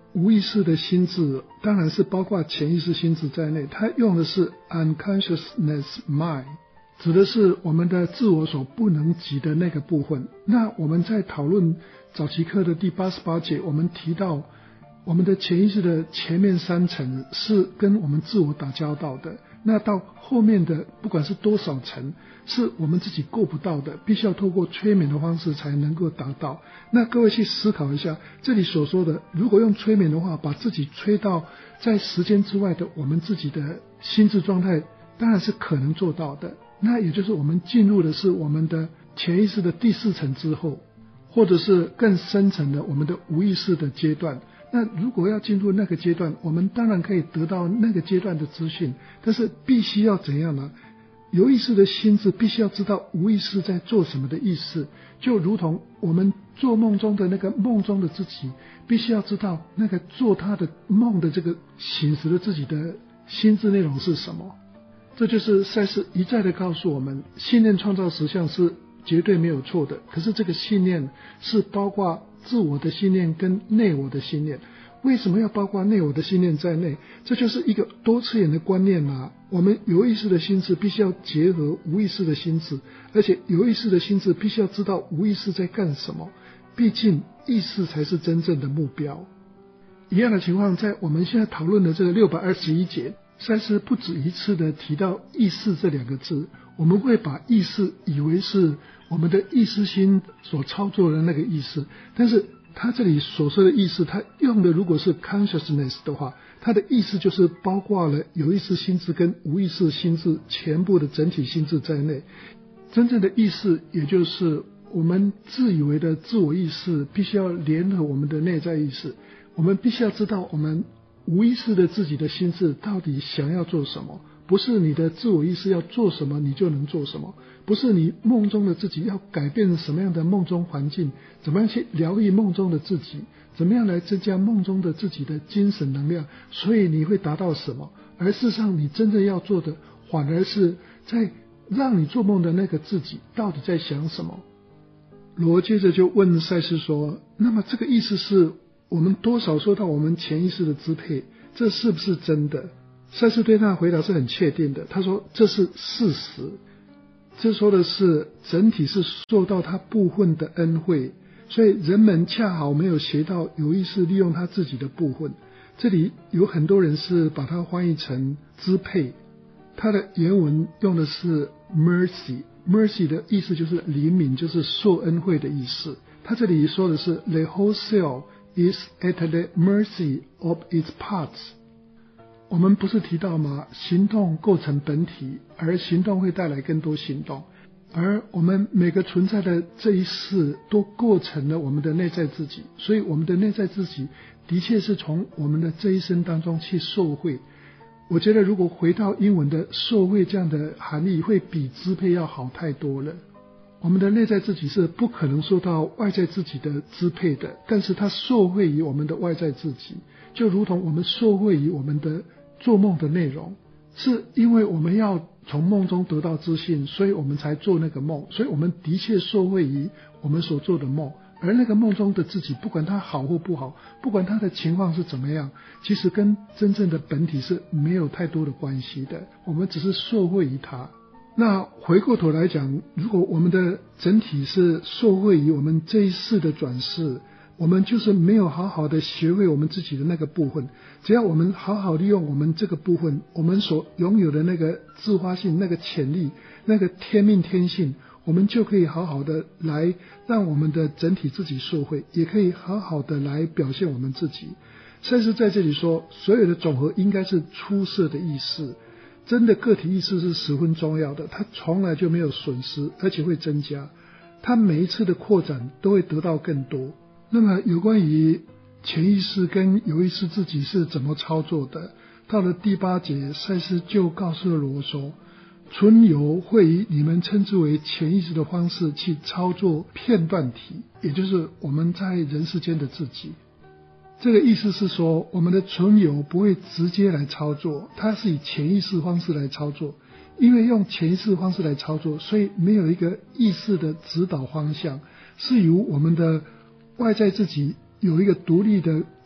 无意识的心智当然是包括潜意识心智在内，它用的是 unconsciousness mind， 指的是我们的自我所不能及的那个部分。那我们在讨论早期课的第八十八节，我们提到我们的潜意识的前面三层是跟我们自我打交道的，那到后面的不管是多少层是我们自己够不到的，必须要透过催眠的方式才能够达到。那各位去思考一下，这里所说的如果用催眠的话，把自己催到在时间之外的我们自己的心智状态，当然是可能做到的。那也就是我们进入的是我们的潜意识的第四层之后，或者是更深层的我们的无意识的阶段。那如果要进入那个阶段，我们当然可以得到那个阶段的资讯，但是必须要怎样呢？有意识的心智必须要知道无意识在做什么的意思，就如同我们做梦中的那个梦中的自己，必须要知道那个做他的梦的这个醒时的自己的心智内容是什么。这就是赛斯一再的告诉我们，信念创造实相是绝对没有错的，可是这个信念是包括自我的信念跟内我的信念。为什么要包括内我的信念在内？这就是一个多次元的观念啊。我们有意识的心智必须要结合无意识的心智，而且有意识的心智必须要知道无意识在干什么，毕竟意识才是真正的目标。一样的情况在我们现在讨论的这个六百二十一节，赛斯不止一次的提到意识这两个字，我们会把意识以为是我们的意识心所操作的那个意识，但是他这里所说的意识，他用的如果是 consciousness 的话，他的意思就是包括了有意识心智跟无意识心智全部的整体心智在内。真正的意识也就是我们自以为的自我意识必须要联合我们的内在意识，我们必须要知道我们无意识的自己的心智到底想要做什么，不是你的自我意识要做什么你就能做什么，不是你梦中的自己要改变什么样的梦中环境，怎么样去疗愈梦中的自己，怎么样来增加梦中的自己的精神能量，所以你会达到什么。而事实上你真正要做的反而是在让你做梦的那个自己到底在想什么。罗接着就问赛斯说，那么这个意思是我们多少受到我们潜意识的支配，这是不是真的？赛斯对他的回答是很确定的，他说这是事实，这说的是整体是受到他部分的恩惠，所以人们恰好没有学到有意识利用他自己的部分。这里有很多人是把它翻译成支配，它的原文用的是 mercy， mercy 的意思就是怜悯，就是受恩惠的意思。他这里说的是 the whole self is at the mercy of its parts。 我们不是提到吗？行动构成本体，而行动会带来更多行动，而我们每个存在的这一世都构成了我们的内在自己，所以我们的内在自己的确是从我们的这一生当中去受惠。我觉得如果回到英文的受惠这样的含义，会比支配要好太多了。我们的内在自己是不可能受到外在自己的支配的，但是它受惠于我们的外在自己，就如同我们受惠于我们的做梦的内容，是因为我们要从梦中得到资讯，所以我们才做那个梦，所以我们的确受惠于我们所做的梦。而那个梦中的自己，不管它好或不好，不管它的情况是怎么样，其实跟真正的本体是没有太多的关系的，我们只是受惠于它。那回过头来讲，如果我们的整体是受惠于我们这一世的转世，我们就是没有好好的学会我们自己的那个部分。只要我们好好利用我们这个部分，我们所拥有的那个自发性、那个潜力、那个天命天性，我们就可以好好的来让我们的整体自己受惠，也可以好好的来表现我们自己。赛斯在这里说，所有的总和应该是出色的意识，真的个体意识是十分重要的，它从来就没有损失，而且会增加，它每一次的扩展都会得到更多。那么有关于潜意识跟有意识自己是怎么操作的，到了第八节，赛斯就告诉罗说，存有会以你们称之为潜意识的方式去操作片段体，也就是我们在人世间的自己。这个意思是说，我们的存有不会直接来操作，它是以潜意识方式来操作。因为用潜意识方式来操作，所以没有一个意识的指导方向，是由我们的外在自己有一个独立的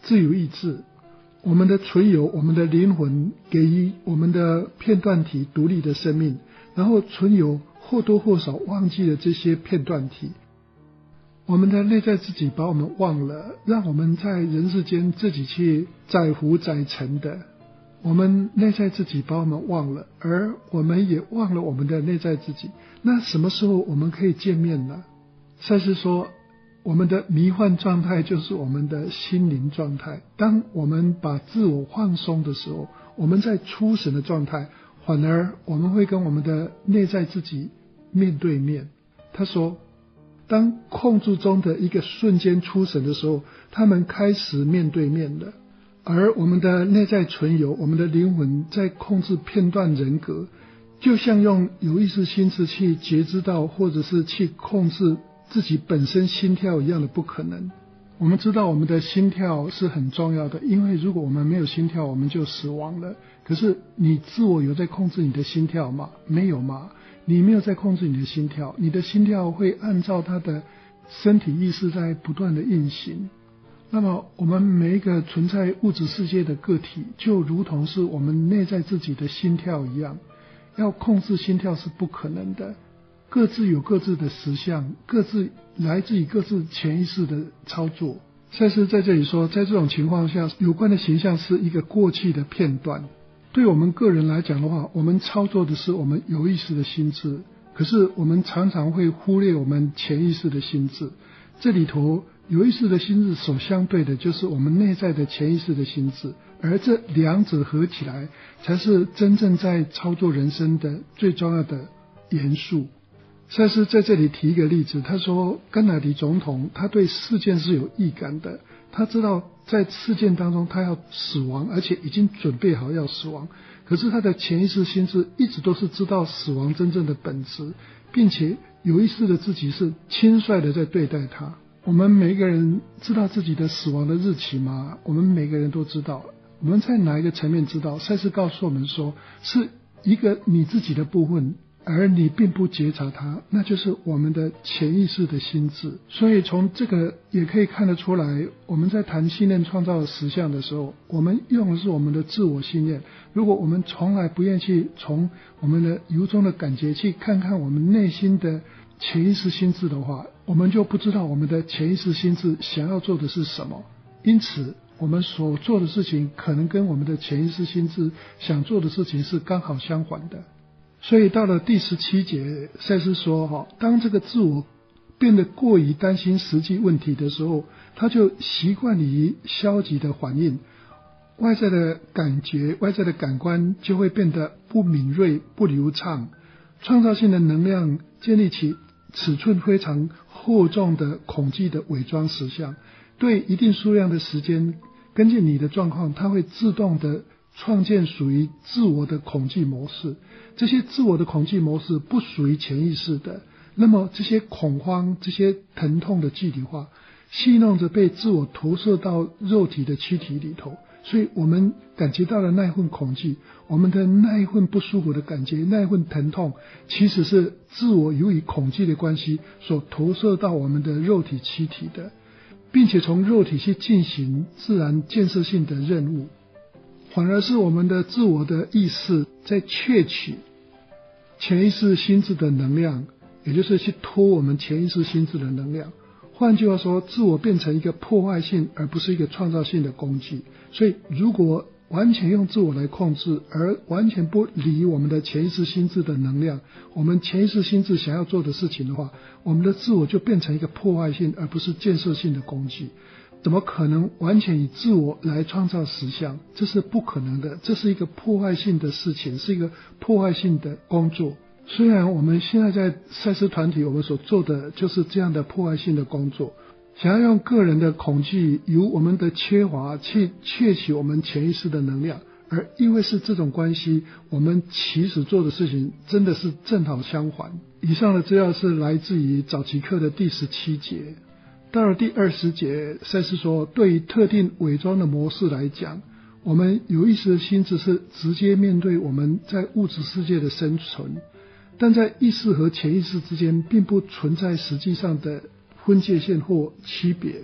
自由意志，我们的存有，我们的灵魂给予我们的片段体独立的生命，然后存有或多或少忘记了这些片段体。我们的内在自己把我们忘了，让我们在人世间自己去载浮载沉的。我们内在自己把我们忘了，而我们也忘了我们的内在自己。那什么时候我们可以见面呢？赛斯说，我们的迷幻状态就是我们的心灵状态。当我们把自我放松的时候，我们在出神的状态，反而我们会跟我们的内在自己面对面。他说，当控制中的一个瞬间出神的时候，他们开始面对面了。而我们的内在存有，我们的灵魂在控制片段人格，就像用有意识心智去觉知到或者是去控制自己本身心跳一样的不可能。我们知道我们的心跳是很重要的，因为如果我们没有心跳，我们就死亡了。可是你自我有在控制你的心跳吗？没有吗？你没有在控制你的心跳，你的心跳会按照它的身体意识在不断的运行。那么我们每一个存在物质世界的个体，就如同是我们内在自己的心跳一样，要控制心跳是不可能的。各自有各自的实相，各自来自于各自潜意识的操作。赛斯在这里说，在这种情况下，有关的形象是一个过去的片段。对我们个人来讲的话，我们操作的是我们有意识的心智，可是我们常常会忽略我们潜意识的心智。这里头有意识的心智所相对的就是我们内在的潜意识的心智，而这两者合起来才是真正在操作人生的最重要的元素。赛斯在这里提一个例子，他说甘乃迪总统他对事件是有预感的，他知道在事件当中他要死亡，而且已经准备好要死亡，可是他的潜意识心智一直都是知道死亡真正的本质，并且有意识的自己是轻率的在对待他。我们每一个人知道自己的死亡的日期吗？我们每个人都知道。我们在哪一个层面知道？赛斯告诉我们说，是一个你自己的部分，而你并不觉察它，那就是我们的潜意识的心智。所以从这个也可以看得出来，我们在谈信念创造的实相的时候，我们用的是我们的自我信念。如果我们从来不愿去从我们的由衷的感觉去看看我们内心的潜意识心智的话，我们就不知道我们的潜意识心智想要做的是什么。因此我们所做的事情可能跟我们的潜意识心智想做的事情是刚好相反的。所以到了第十七节，赛斯说，当这个自我变得过于担心实际问题的时候，他就习惯于消极的反应，外在的感觉，外在的感官就会变得不敏锐、不流畅，创造性的能量建立起尺寸非常厚重的恐惧的伪装实相。对一定数量的时间，根据你的状况，它会自动的创建属于自我的恐惧模式。这些自我的恐惧模式不属于潜意识的，那么这些恐慌，这些疼痛的具体化，戏弄着被自我投射到肉体的躯体里头。所以我们感觉到的那一份恐惧，我们的那一份不舒服的感觉，那一份疼痛，其实是自我由于恐惧的关系所投射到我们的肉体躯体的，并且从肉体去进行自然建设性的任务。反而是我们的自我的意识在窃取潜意识心智的能量，也就是去拖我们潜意识心智的能量。换句话说，自我变成一个破坏性而不是一个创造性的工具。所以如果完全用自我来控制，而完全不理我们的潜意识心智的能量，我们潜意识心智想要做的事情的话，我们的自我就变成一个破坏性而不是建设性的工具。怎么可能完全以自我来创造实相？这是不可能的，这是一个破坏性的事情，是一个破坏性的工作。虽然我们现在在赛斯团体，我们所做的就是这样的破坏性的工作，想要用个人的恐惧由我们的缺乏去窃取我们潜意识的能量，而因为是这种关系，我们其实做的事情真的是正好相反。以上的资料是来自于早期课的第十七节。到了第二十节，赛斯说，对于特定伪装的模式来讲，我们有意识的心智是直接面对我们在物质世界的生存，但在意识和潜意识之间并不存在实际上的分界线或区别。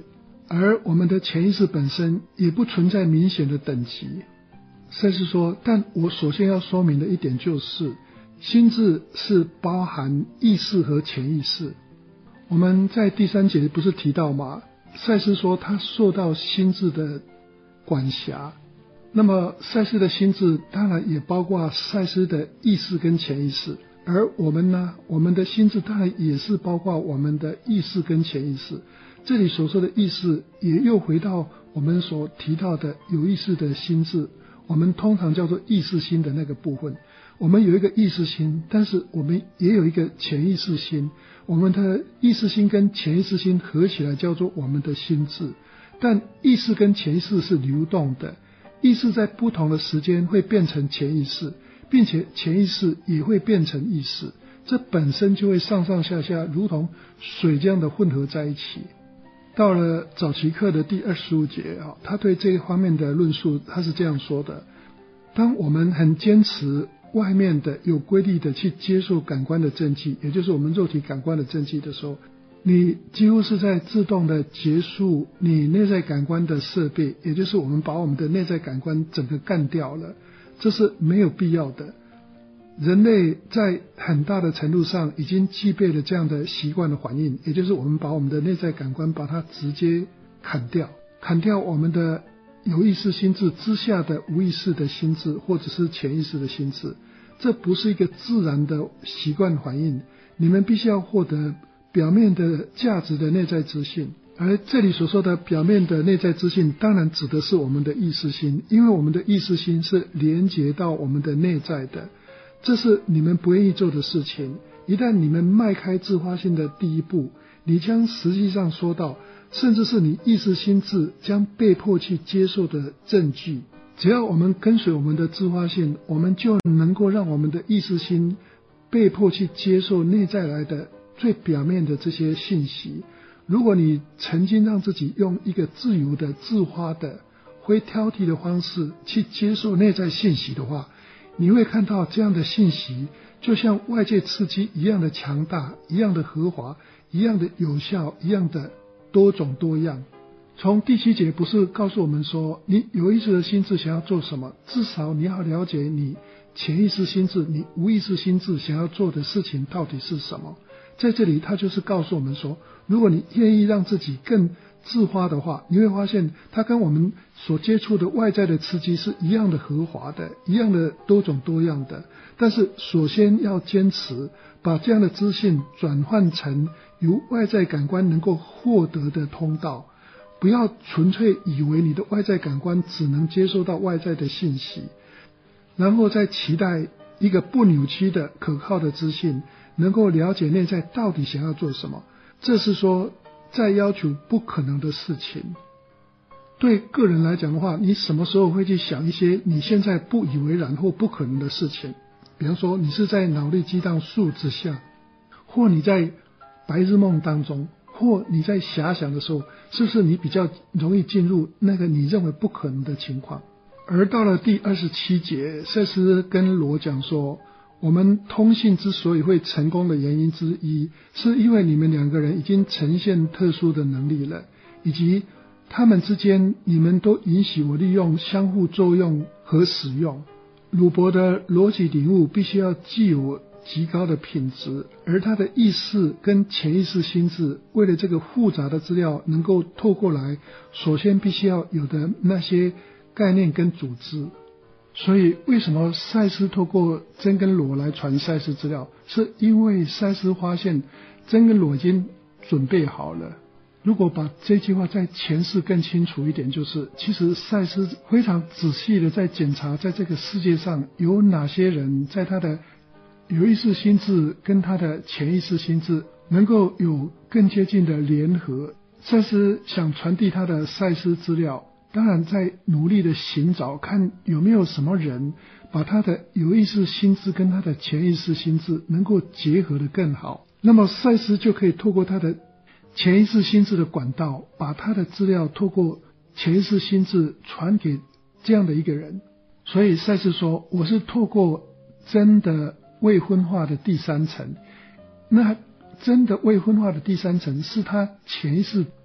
而我们的潜意识本身也不存在明显的等级。赛斯说，但我首先要说明的一点就是，心智是包含意识和潜意识。我们在第三节不是提到吗？赛斯说他受到心智的管辖，那么赛斯的心智当然也包括赛斯的意识跟潜意识，而我们呢，我们的心智当然也是包括我们的意识跟潜意识。这里所说的意识也又回到我们所提到的有意识的心智，我们通常叫做意识心的那个部分。我们有一个意识心，但是我们也有一个潜意识心，我们的意识心跟潜意识心合起来叫做我们的心智。但意识跟潜意识是流动的，意识在不同的时间会变成潜意识，并且潜意识也会变成意识，这本身就会上上下下如同水这样的混合在一起。到了早期课的第二十五节，他对这一方面的论述他是这样说的：当我们很坚持外面的有规律的去接受感官的证据，也就是我们肉体感官的证据的时候，你几乎是在自动的结束你内在感官的设备，也就是我们把我们的内在感官整个干掉了，这是没有必要的。人类在很大的程度上已经具备了这样的习惯的反应，也就是我们把我们的内在感官把它直接砍掉，砍掉我们的有意识心智之下的无意识的心智或者是潜意识的心智，这不是一个自然的习惯反应，你们必须要获得表面的价值的内在资讯。而这里所说的表面的内在资讯当然指的是我们的意识心，因为我们的意识心是连接到我们的内在的，这是你们不愿意做的事情。一旦你们迈开自发性的第一步，你将实际上说到甚至是你意识心智将被迫去接受的证据。只要我们跟随我们的自发性，我们就能够让我们的意识心被迫去接受内在来的最表面的这些信息。如果你曾经让自己用一个自由的自发的非挑剔的方式去接受内在信息的话，你会看到这样的信息就像外界刺激一样的强大，一样的和华，一样的有效，一样的多种多样。从第七节不是告诉我们说，你有意识的心智想要做什么，至少你要了解你潜意识心智，你无意识心智想要做的事情到底是什么。在这里他就是告诉我们说，如果你愿意让自己更自发的话，你会发现它跟我们所接触的外在的刺激是一样的和华的，一样的多种多样的。但是首先要坚持把这样的资讯转换成由外在感官能够获得的通道，不要纯粹以为你的外在感官只能接收到外在的信息，然后再期待一个不扭曲的可靠的资讯能够了解内在到底想要做什么，这是说再要求不可能的事情。对个人来讲的话，你什么时候会去想一些你现在不以为然或不可能的事情？比方说你是在脑力激荡数之下，或你在白日梦当中，或你在遐想的时候，是不是你比较容易进入那个你认为不可能的情况？而到了第二十七节，赛斯跟罗讲说，我们通信之所以会成功的原因之一，是因为你们两个人已经呈现特殊的能力了，以及他们之间你们都允许我利用相互作用和使用。鲁伯的逻辑领悟必须要具有极高的品质，而他的意识跟潜意识心智为了这个复杂的资料能够透过来，首先必须要有的那些概念跟组织。所以为什么赛斯透过真跟罗来传赛斯资料，是因为赛斯发现真跟罗已经准备好了。如果把这句话再诠释更清楚一点，就是其实赛斯非常仔细的在检查在这个世界上有哪些人在他的有意识心智跟他的潜意识心智能够有更接近的联合。赛斯想传递他的赛斯资料，当然在努力的寻找看有没有什么人把他的有意识心智跟他的潜意识心智能够结合得更好，那么赛斯就可以透过他的潜意识心智的管道，把他的资料透过潜意识心智传给这样的一个人。所以赛斯说，我是透过真的未分化的第三层，那真的未分化的第三层是他潜意识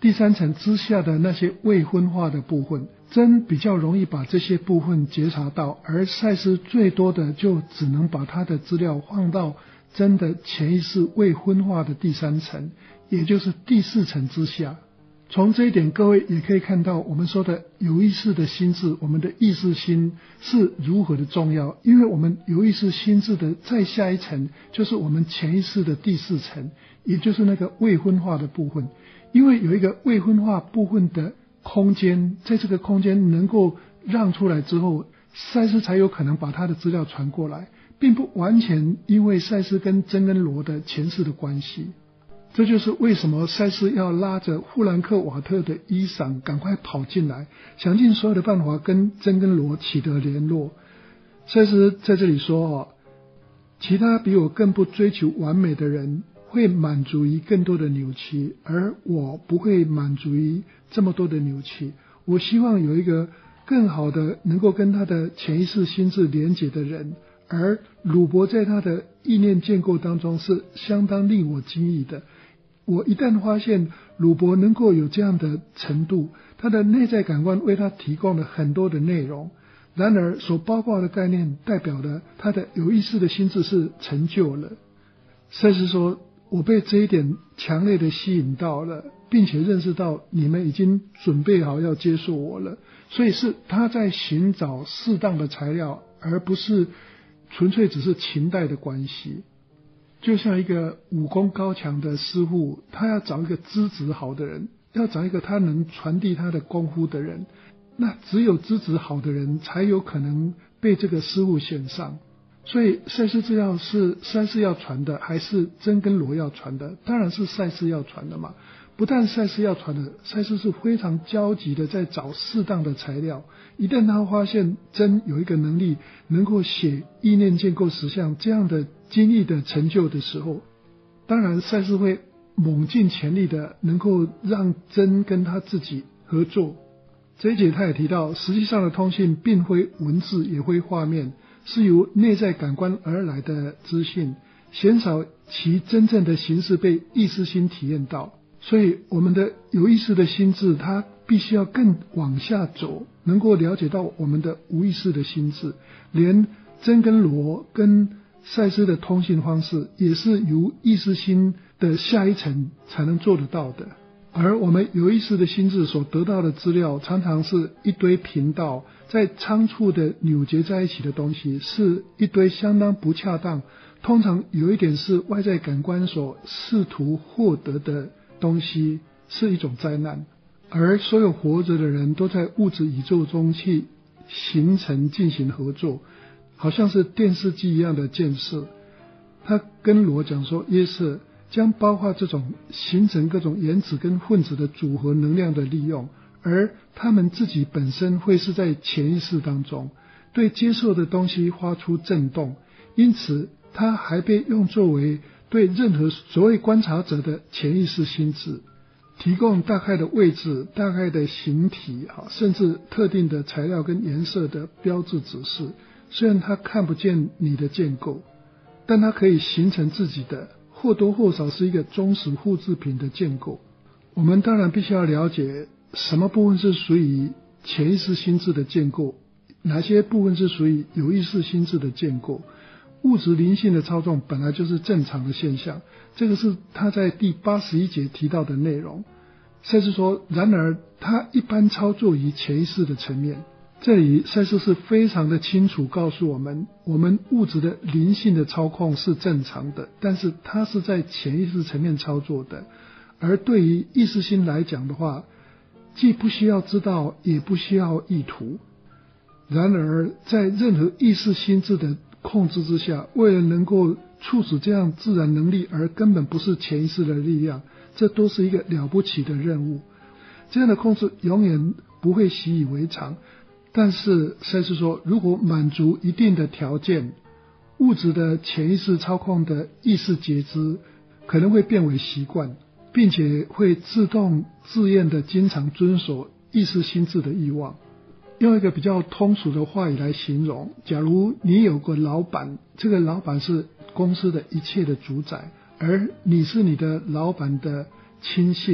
第三层之下的那些未分化的部分，真比较容易把这些部分觉察到，而赛斯最多的就只能把他的资料放到真的潜意识未分化的第三层，也就是第四层之下。从这一点各位也可以看到，我们说的有意识的心智，我们的意识心是如何的重要，因为我们有意识心智的再下一层就是我们潜意识的第四层，也就是那个未分化的部分。因为有一个未分化部分的空间，在这个空间能够让出来之后，赛斯才有可能把他的资料传过来，并不完全因为赛斯跟珍跟罗的前世的关系。这就是为什么赛斯要拉着富兰克瓦特的衣裳赶快跑进来，想尽所有的办法跟珍跟罗取得联络。赛斯在这里说哦，其他比我更不追求完美的人会满足于更多的扭曲，而我不会满足于这么多的扭曲。我希望有一个更好的能够跟他的潜意识心智连结的人，而鲁伯在他的意念建构当中是相当令我惊异的。我一旦发现鲁伯能够有这样的程度，他的内在感官为他提供了很多的内容，然而所包括的概念代表了他的有意识的心智是成就了。赛斯说，我被这一点强烈的吸引到了，并且认识到你们已经准备好要接受我了。所以是他在寻找适当的材料，而不是纯粹只是情带的关系。就像一个武功高强的师傅，他要找一个资质好的人，要找一个他能传递他的功夫的人，那只有资质好的人才有可能被这个师傅选上。所以赛斯资料是赛斯要传的，还是珍跟罗要传的？当然是赛斯要传的嘛。不但赛斯要传的，赛斯是非常焦急的在找适当的材料。一旦他发现珍有一个能力能够写意念建构实相这样的精益的成就的时候，当然赛斯会猛尽全力的能够让珍跟他自己合作。这一节他也提到，实际上的通信并非文字也非画面，是由内在感官而来的资讯，鲜少其真正的形式被意识心体验到。所以我们的有意识的心智，它必须要更往下走，能够了解到我们的无意识的心智。连珍跟罗跟赛斯的通信方式也是由意识心的下一层才能做得到的。而我们有意识的心智所得到的资料，常常是一堆频道在仓促的扭结在一起的东西，是一堆相当不恰当，通常有一点是外在感官所试图获得的东西，是一种灾难。而所有活着的人都在物质宇宙中去形成进行合作，好像是电视机一样的建设。他跟罗讲说，耶色将包括这种形成各种原子跟分子的组合能量的利用，而他们自己本身会是在潜意识当中对接受的东西发出震动，因此它还被用作为对任何所谓观察者的潜意识心智提供大概的位置、大概的形体，甚至特定的材料跟颜色的标志指示。虽然它看不见你的建构，但它可以形成自己的或多或少是一个忠实复制品的建构。我们当然必须要了解什么部分是属于潜意识心智的建构，哪些部分是属于有意识心智的建构。物质灵性的操纵本来就是正常的现象，这个是他在第八十一节提到的内容。赛斯说，然而他一般操作于潜意识的层面。这里赛斯是非常的清楚告诉我们，我们物质的灵性的操控是正常的，但是它是在潜意识层面操作的。而对于意识心来讲的话，既不需要知道，也不需要意图。然而在任何意识心智的控制之下，为了能够促使这样自然能力，而根本不是潜意识的力量，这都是一个了不起的任务。这样的控制永远不会习以为常，但是赛斯说，如果满足一定的条件，物质的潜意识操控的意识觉知可能会变为习惯，并且会自动自愿的经常遵守意识心智的欲望。用一个比较通俗的话语来形容，假如你有个老板，这个老板是公司的一切的主宰，而你是你的老板的亲信，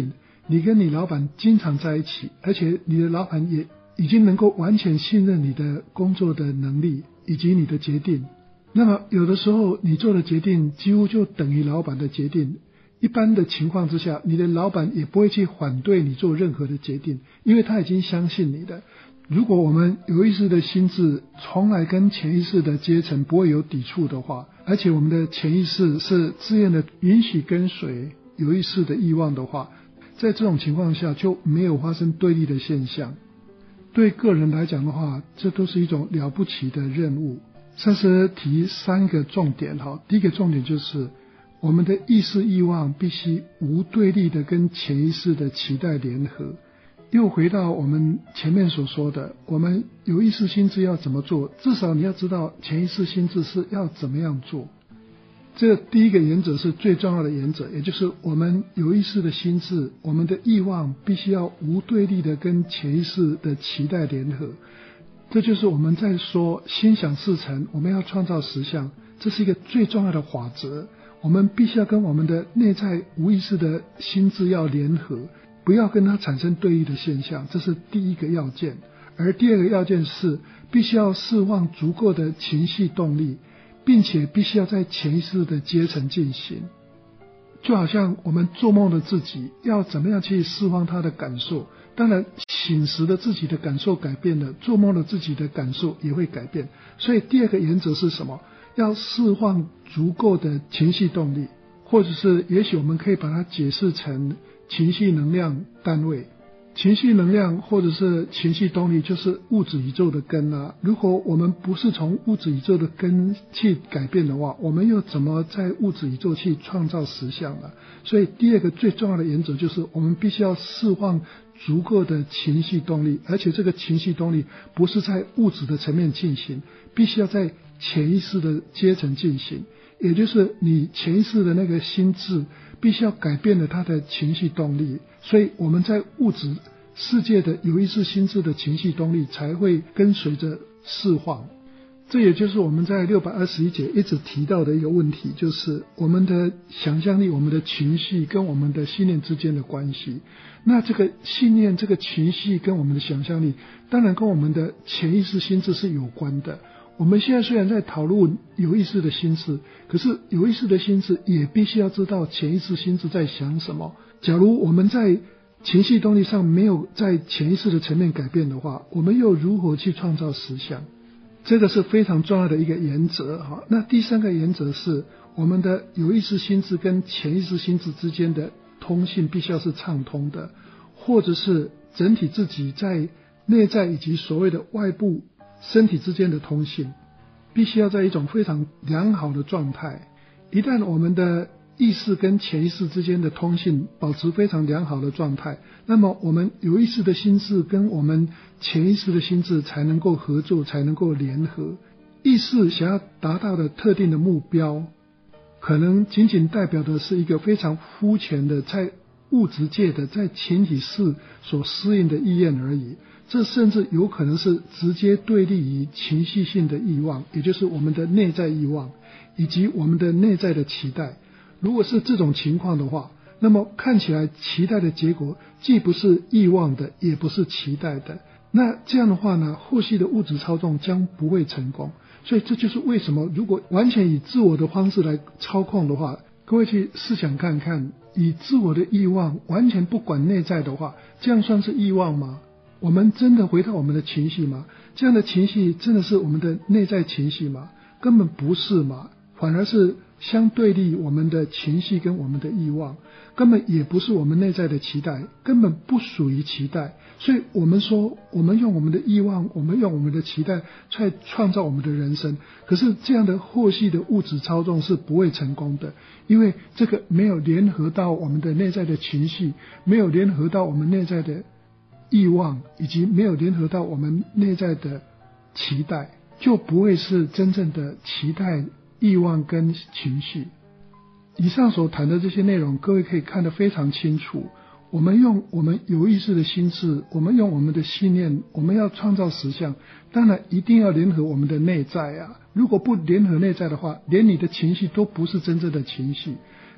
你跟你老板经常在一起，而且你的老板也已经能够完全信任你的工作的能力以及你的决定，那么有的时候你做的决定几乎就等于老板的决定。一般的情况之下，你的老板也不会去反对你做任何的决定，因为他已经相信你的。如果我们有意识的心智从来跟潜意识的阶层不会有抵触的话，而且我们的潜意识是自愿的允许跟随有意识的欲望的话，在这种情况下就没有发生对立的现象。对个人来讲的话，这都是一种了不起的任务。上次提三个重点，第一个重点就是我们的意识欲望必须无对立的跟潜意识的期待联合。又回到我们前面所说的，我们有意识心智要怎么做，至少你要知道潜意识心智是要怎么样做。这第一个原则是最重要的原则，也就是我们有意识的心智，我们的欲望必须要无对立的跟潜意识的期待联合。这就是我们在说心想事成，我们要创造实相，这是一个最重要的法则。我们必须要跟我们的内在无意识的心智要联合，不要跟它产生对立的现象，这是第一个要件。而第二个要件是必须要释放足够的情绪动力，并且必须要在潜意识的阶层进行。就好像我们做梦的自己要怎么样去释放他的感受，当然醒时的自己的感受改变了，做梦的自己的感受也会改变。所以第二个原则是什么？要释放足够的情绪动力，或者是也许我们可以把它解释成情绪能量单位。情绪能量或者是情绪动力就是物质宇宙的根啊。如果我们不是从物质宇宙的根去改变的话，我们又怎么在物质宇宙去创造实相呢？所以第二个最重要的原则就是我们必须要释放足够的情绪动力，而且这个情绪动力不是在物质的层面进行，必须要在潜意识的阶层进行，也就是你潜意识的那个心智必须要改变了它的情绪动力，所以我们在物质世界的有意识心智的情绪动力才会跟随着释放。这也就是我们在六百二十一节一直提到的一个问题，就是我们的想象力、我们的情绪跟我们的信念之间的关系。那这个信念、这个情绪跟我们的想象力，当然跟我们的潜意识心智是有关的。我们现在虽然在讨论有意识的心智，可是有意识的心智也必须要知道潜意识心智在想什么。假如我们在情绪动力上没有在潜意识的层面改变的话，我们又如何去创造实相？这个是非常重要的一个原则。那第三个原则是我们的有意识心智跟潜意识心智之间的通信必须要是畅通的，或者是整体自己在内在以及所谓的外部身体之间的通信必须要在一种非常良好的状态。一旦我们的意识跟潜意识之间的通信保持非常良好的状态，那么我们有意识的心智跟我们潜意识的心智才能够合作，才能够联合。意识想要达到的特定的目标，可能仅仅代表的是一个非常肤浅的在物质界的在情体世所适应的意愿而已，这甚至有可能是直接对立于情绪性的欲望，也就是我们的内在欲望以及我们的内在的期待。如果是这种情况的话，那么看起来期待的结果既不是欲望的，也不是期待的，那这样的话呢，后续的物质操纵将不会成功。所以这就是为什么如果完全以自我的方式来操控的话，各位去试想看看，以自我的欲望完全不管内在的话，这样算是欲望吗？我们真的回到我们的情绪吗？这样的情绪真的是我们的内在情绪吗？根本不是嘛，反而是相对立我们的情绪跟我们的欲望，根本也不是我们内在的期待，根本不属于期待。所以我们说我们用我们的欲望，我们用我们的期待来创造我们的人生，可是这样的后续的物质操纵是不会成功的，因为这个没有联合到我们的内在的情绪，没有联合到我们内在的欲望，以及没有联合到我们内在的期待，就不会是真正的期待、欲望跟情绪。以上所谈的这些内容，各位可以看得非常清楚。我们用我们有意识的心智，我们用我们的信念，我们要创造实相，当然一定要联合我们的内在啊。如果不联合内在的话，连你的情绪都不是真正的情绪。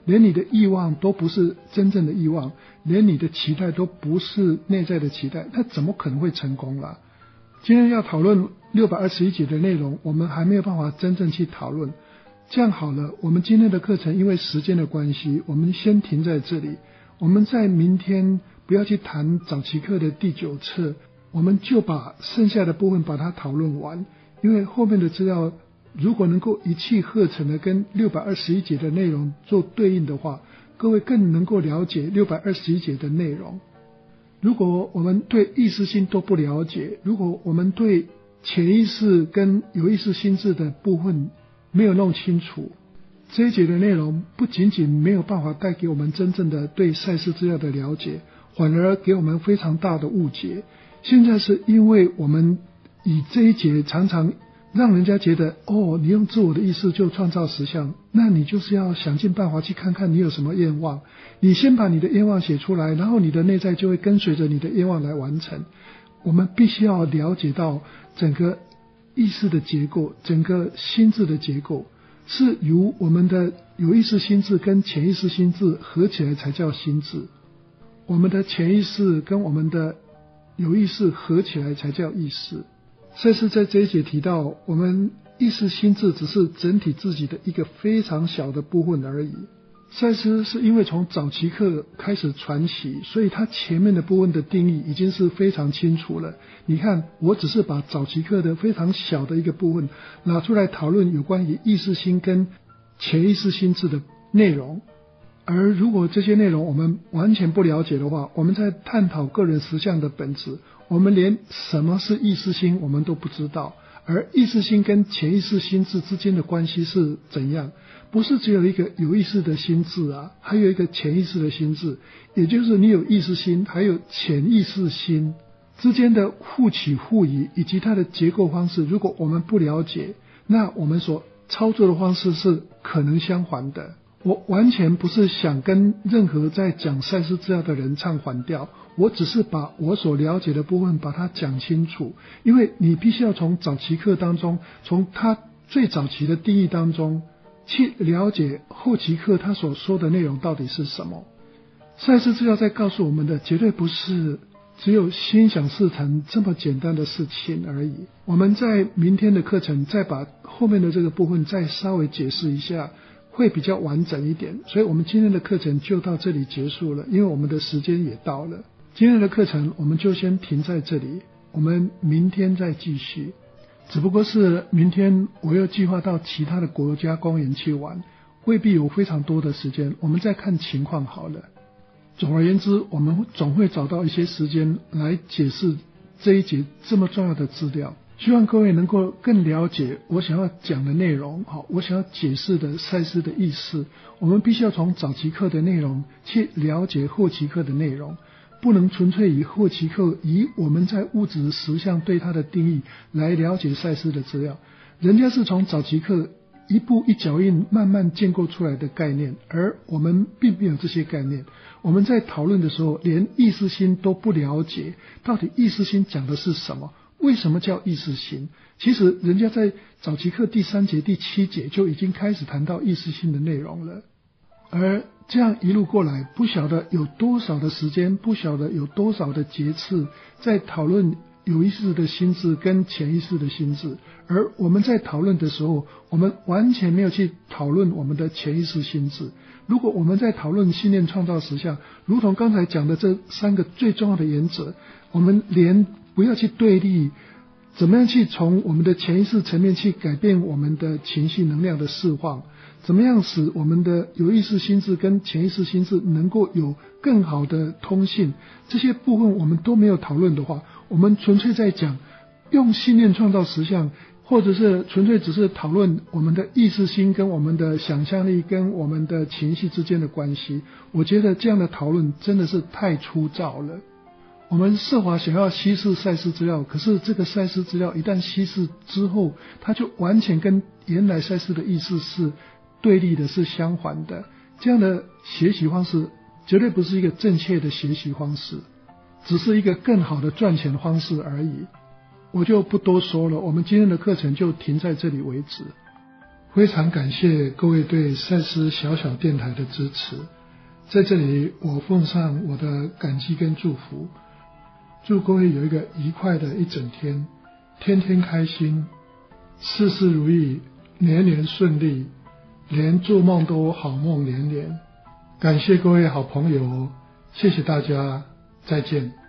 连你的欲望都不是真正的欲望，连你的期待都不是内在的期待，那怎么可能会成功啦？今天要讨论六百二十一节的内容，我们还没有办法真正去讨论。这样好了，我们今天的课程因为时间的关系，我们先停在这里。我们在明天不要去谈早期课的第九册，我们就把剩下的部分把它讨论完，因为后面的资料如果能够一气呵成的跟六百二十一节的内容做对应的话，各位更能够了解六百二十一节的内容。如果我们对意识心都不了解，如果我们对潜意识跟有意识心智的部分没有弄清楚，这一节的内容不仅仅没有办法带给我们真正的对赛斯资料的了解，反而给我们非常大的误解。现在是因为我们以这一节常常让人家觉得，哦，你用自我的意识就创造实相，那你就是要想尽办法去看看你有什么愿望，你先把你的愿望写出来，然后你的内在就会跟随着你的愿望来完成。我们必须要了解到整个意识的结构，整个心智的结构是由我们的有意识心智跟潜意识心智合起来才叫心智，我们的潜意识跟我们的有意识合起来才叫意识。赛斯在这一节提到，我们意识心智只是整体自己的一个非常小的部分而已。赛斯是因为从早期课开始传起，所以他前面的部分的定义已经是非常清楚了。你看，我只是把早期课的非常小的一个部分拿出来讨论有关于意识心跟潜意识心智的内容，而如果这些内容我们完全不了解的话，我们在探讨个人实相的本质，我们连什么是意识心我们都不知道，而意识心跟潜意识心智之间的关系是怎样？不是只有一个有意识的心智啊，还有一个潜意识的心智，也就是你有意识心还有潜意识心之间的互起互移以及它的结构方式，如果我们不了解，那我们所操作的方式是可能相反的。我完全不是想跟任何在讲赛斯资料的人唱反调，我只是把我所了解的部分把它讲清楚，因为你必须要从早期课当中，从他最早期的定义当中去了解后期课他所说的内容到底是什么。赛斯资料在告诉我们的绝对不是只有心想事成这么简单的事情而已。我们在明天的课程再把后面的这个部分再稍微解释一下，会比较完整一点，所以我们今天的课程就到这里结束了，因为我们的时间也到了。今天的课程我们就先停在这里，我们明天再继续。只不过是明天我又计划到其他的国家公园去玩，未必有非常多的时间，我们再看情况好了。总而言之，我们总会找到一些时间来解释这一节这么重要的资料，希望各位能够更了解我想要讲的内容，好，我想要解释的赛斯的意思。我们必须要从早期课的内容去了解后期课的内容，不能纯粹以后期课以我们在物质实相对它的定义来了解赛斯的资料。人家是从早期课一步一脚印慢慢建构出来的概念，而我们并没有这些概念。我们在讨论的时候连意识心都不了解，到底意识心讲的是什么，为什么叫意识心？其实人家在早期课第三节第七节就已经开始谈到意识心的内容了，而这样一路过来，不晓得有多少的时间，不晓得有多少的节次在讨论有意识的心智跟潜意识的心智，而我们在讨论的时候，我们完全没有去讨论我们的潜意识心智。如果我们在讨论信念创造实相，如同刚才讲的这三个最重要的原则，我们连不要去对立，怎么样去从我们的潜意识层面去改变我们的情绪能量的释放，怎么样使我们的有意识心智跟潜意识心智能够有更好的通信，这些部分我们都没有讨论的话，我们纯粹在讲用信念创造实相，或者是纯粹只是讨论我们的意识心跟我们的想象力跟我们的情绪之间的关系，我觉得这样的讨论真的是太粗糙了。我们设法想要稀释赛斯资料，可是这个赛斯资料一旦稀释之后，它就完全跟原来赛斯的意思是对立的，是相反的。这样的学习方式绝对不是一个正确的学习方式，只是一个更好的赚钱方式而已。我就不多说了，我们今天的课程就停在这里为止。 非常感谢各位对赛斯小小电台的支持，在这里我奉上我的感激跟祝福，祝各位有一个愉快的一整天，天天开心，事事如意，年年顺利，连做梦都好梦连连。感谢各位好朋友，谢谢大家，再见。